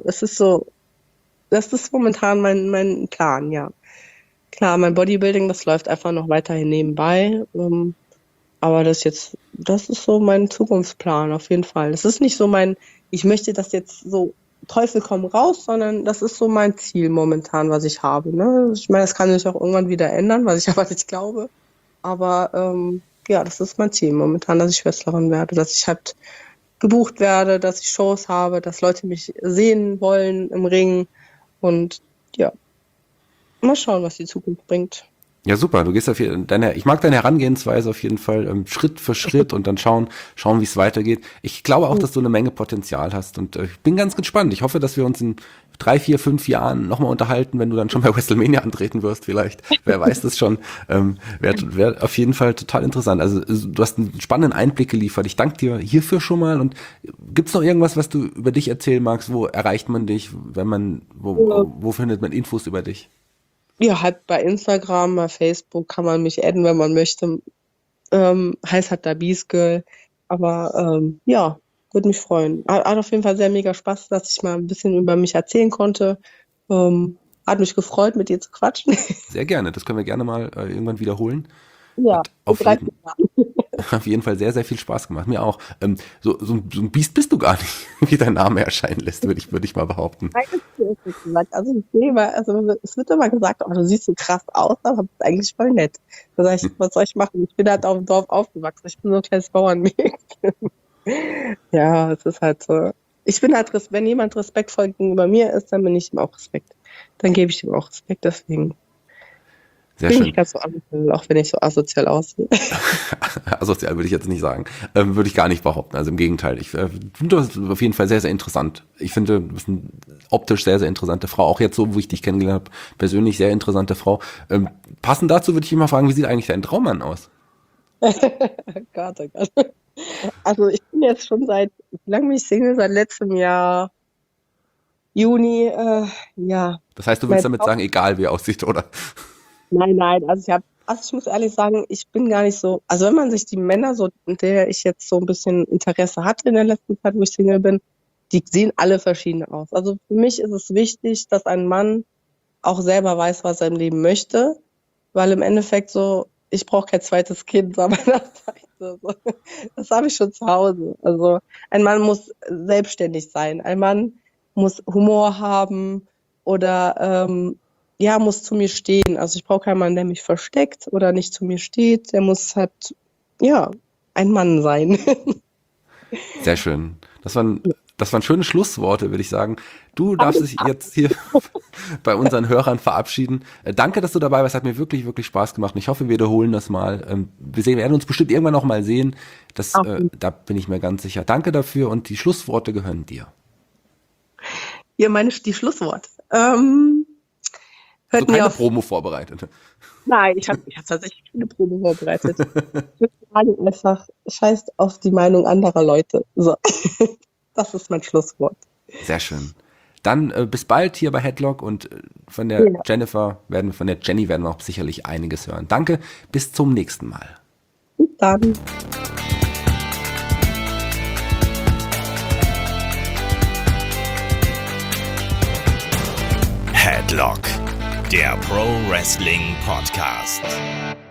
das ist momentan mein Plan, ja. Klar, mein Bodybuilding, das läuft einfach noch weiterhin nebenbei. Aber das ist so mein Zukunftsplan, auf jeden Fall. Das ist nicht so ich möchte das jetzt so Teufel komm raus, sondern das ist so mein Ziel momentan, was ich habe. Ne? Ich meine, das kann sich auch irgendwann wieder ändern, was ich aber nicht glaube. Aber ja, das ist mein Ziel momentan, dass ich Wrestlerin werde, dass ich halt gebucht werde, dass ich Shows habe, dass Leute mich sehen wollen im Ring. Und ja, mal schauen, was die Zukunft bringt. Ja, super. Du gehst ich mag deine Herangehensweise auf jeden Fall, Schritt für Schritt und dann schauen, wie es weitergeht. Ich glaube auch, dass du eine Menge Potenzial hast und ich bin ganz gespannt. Ich hoffe, dass wir uns in 3, 4, 5 Jahren nochmal unterhalten, wenn du dann schon bei WrestleMania antreten wirst vielleicht. Wer weiß das schon. Wäre auf jeden Fall total interessant. Also du hast einen spannenden Einblick geliefert. Ich danke dir hierfür schon mal. Und gibt's noch irgendwas, was du über dich erzählen magst? Wo erreicht man dich? Wo findet man Infos über dich? Ja, halt bei Instagram, bei Facebook kann man mich adden, wenn man möchte. Heißt halt da Beast Girl. Aber ja, würde mich freuen. Hat auf jeden Fall sehr mega Spaß, dass ich mal ein bisschen über mich erzählen konnte. Hat mich gefreut, mit dir zu quatschen. Sehr gerne. Das können wir gerne mal irgendwann wiederholen. Ja, Hat auf jeden Fall sehr, sehr viel Spaß gemacht. Mir auch. So ein Biest bist du gar nicht, wie dein Name erscheinen lässt, würde ich mal behaupten. Also es wird immer gesagt, oh, du siehst so krass aus, aber das ist eigentlich voll nett. Da sag ich, was soll ich machen? Ich bin halt auf dem Dorf aufgewachsen. Ich bin so ein kleines Bauernmädchen. Ja, es ist halt so. Ich bin halt, wenn jemand respektvoll gegenüber mir ist, dann bin ich ihm auch Respekt. Dann gebe ich ihm auch Respekt, deswegen. Sehr bin schön. ich ganz so asozial, auch wenn ich so asozial aussehe. Asozial würde ich jetzt nicht sagen. Würde ich gar nicht behaupten. Also im Gegenteil. Ich finde das auf jeden Fall sehr, sehr interessant. Ich finde, du bist eine optisch sehr, sehr interessante Frau. Auch jetzt so, wo ich dich kennengelernt habe, persönlich sehr interessante Frau. Passend dazu würde ich immer fragen, wie sieht eigentlich dein Traummann aus? Gott, oh Gott. Also ich bin jetzt schon wie lange bin ich Single? Seit letztem Jahr Juni, ja. Das heißt, du willst damit sagen, egal wie er aussieht, oder? Nein, also ich muss ehrlich sagen, ich bin gar nicht so, also wenn man sich die Männer so, in der ich jetzt so ein bisschen Interesse hatte in der letzten Zeit, wo ich Single bin, die sehen alle verschieden aus. Also für mich ist es wichtig, dass ein Mann auch selber weiß, was er im Leben möchte, weil im Endeffekt so, ich brauche kein zweites Kind an meiner Seite. So. Das habe ich schon zu Hause. Also ein Mann muss selbstständig sein, ein Mann muss Humor haben oder muss zu mir stehen. Also ich brauche keinen Mann, der mich versteckt oder nicht zu mir steht. Der muss halt, ein Mann sein. Sehr schön. Das waren schöne Schlussworte, würde ich sagen. Du darfst dich jetzt hier bei unseren Hörern verabschieden. Danke, dass du dabei warst. Hat mir wirklich, wirklich Spaß gemacht. Und ich hoffe, wir wiederholen das mal. Wir werden uns bestimmt irgendwann noch mal sehen. Da bin ich mir ganz sicher. Danke dafür und die Schlussworte gehören dir. Ja, die Schlussworte. So keine Promo vorbereitet. Nein, ich hab tatsächlich keine Promo vorbereitet. Ich würde einfach scheißt auf die Meinung anderer Leute. So. Das ist mein Schlusswort. Sehr schön. Dann bis bald hier bei Headlock und von der Jenny werden wir auch sicherlich einiges hören. Danke, bis zum nächsten Mal. Bis dann. Headlock, der Pro Wrestling Podcast.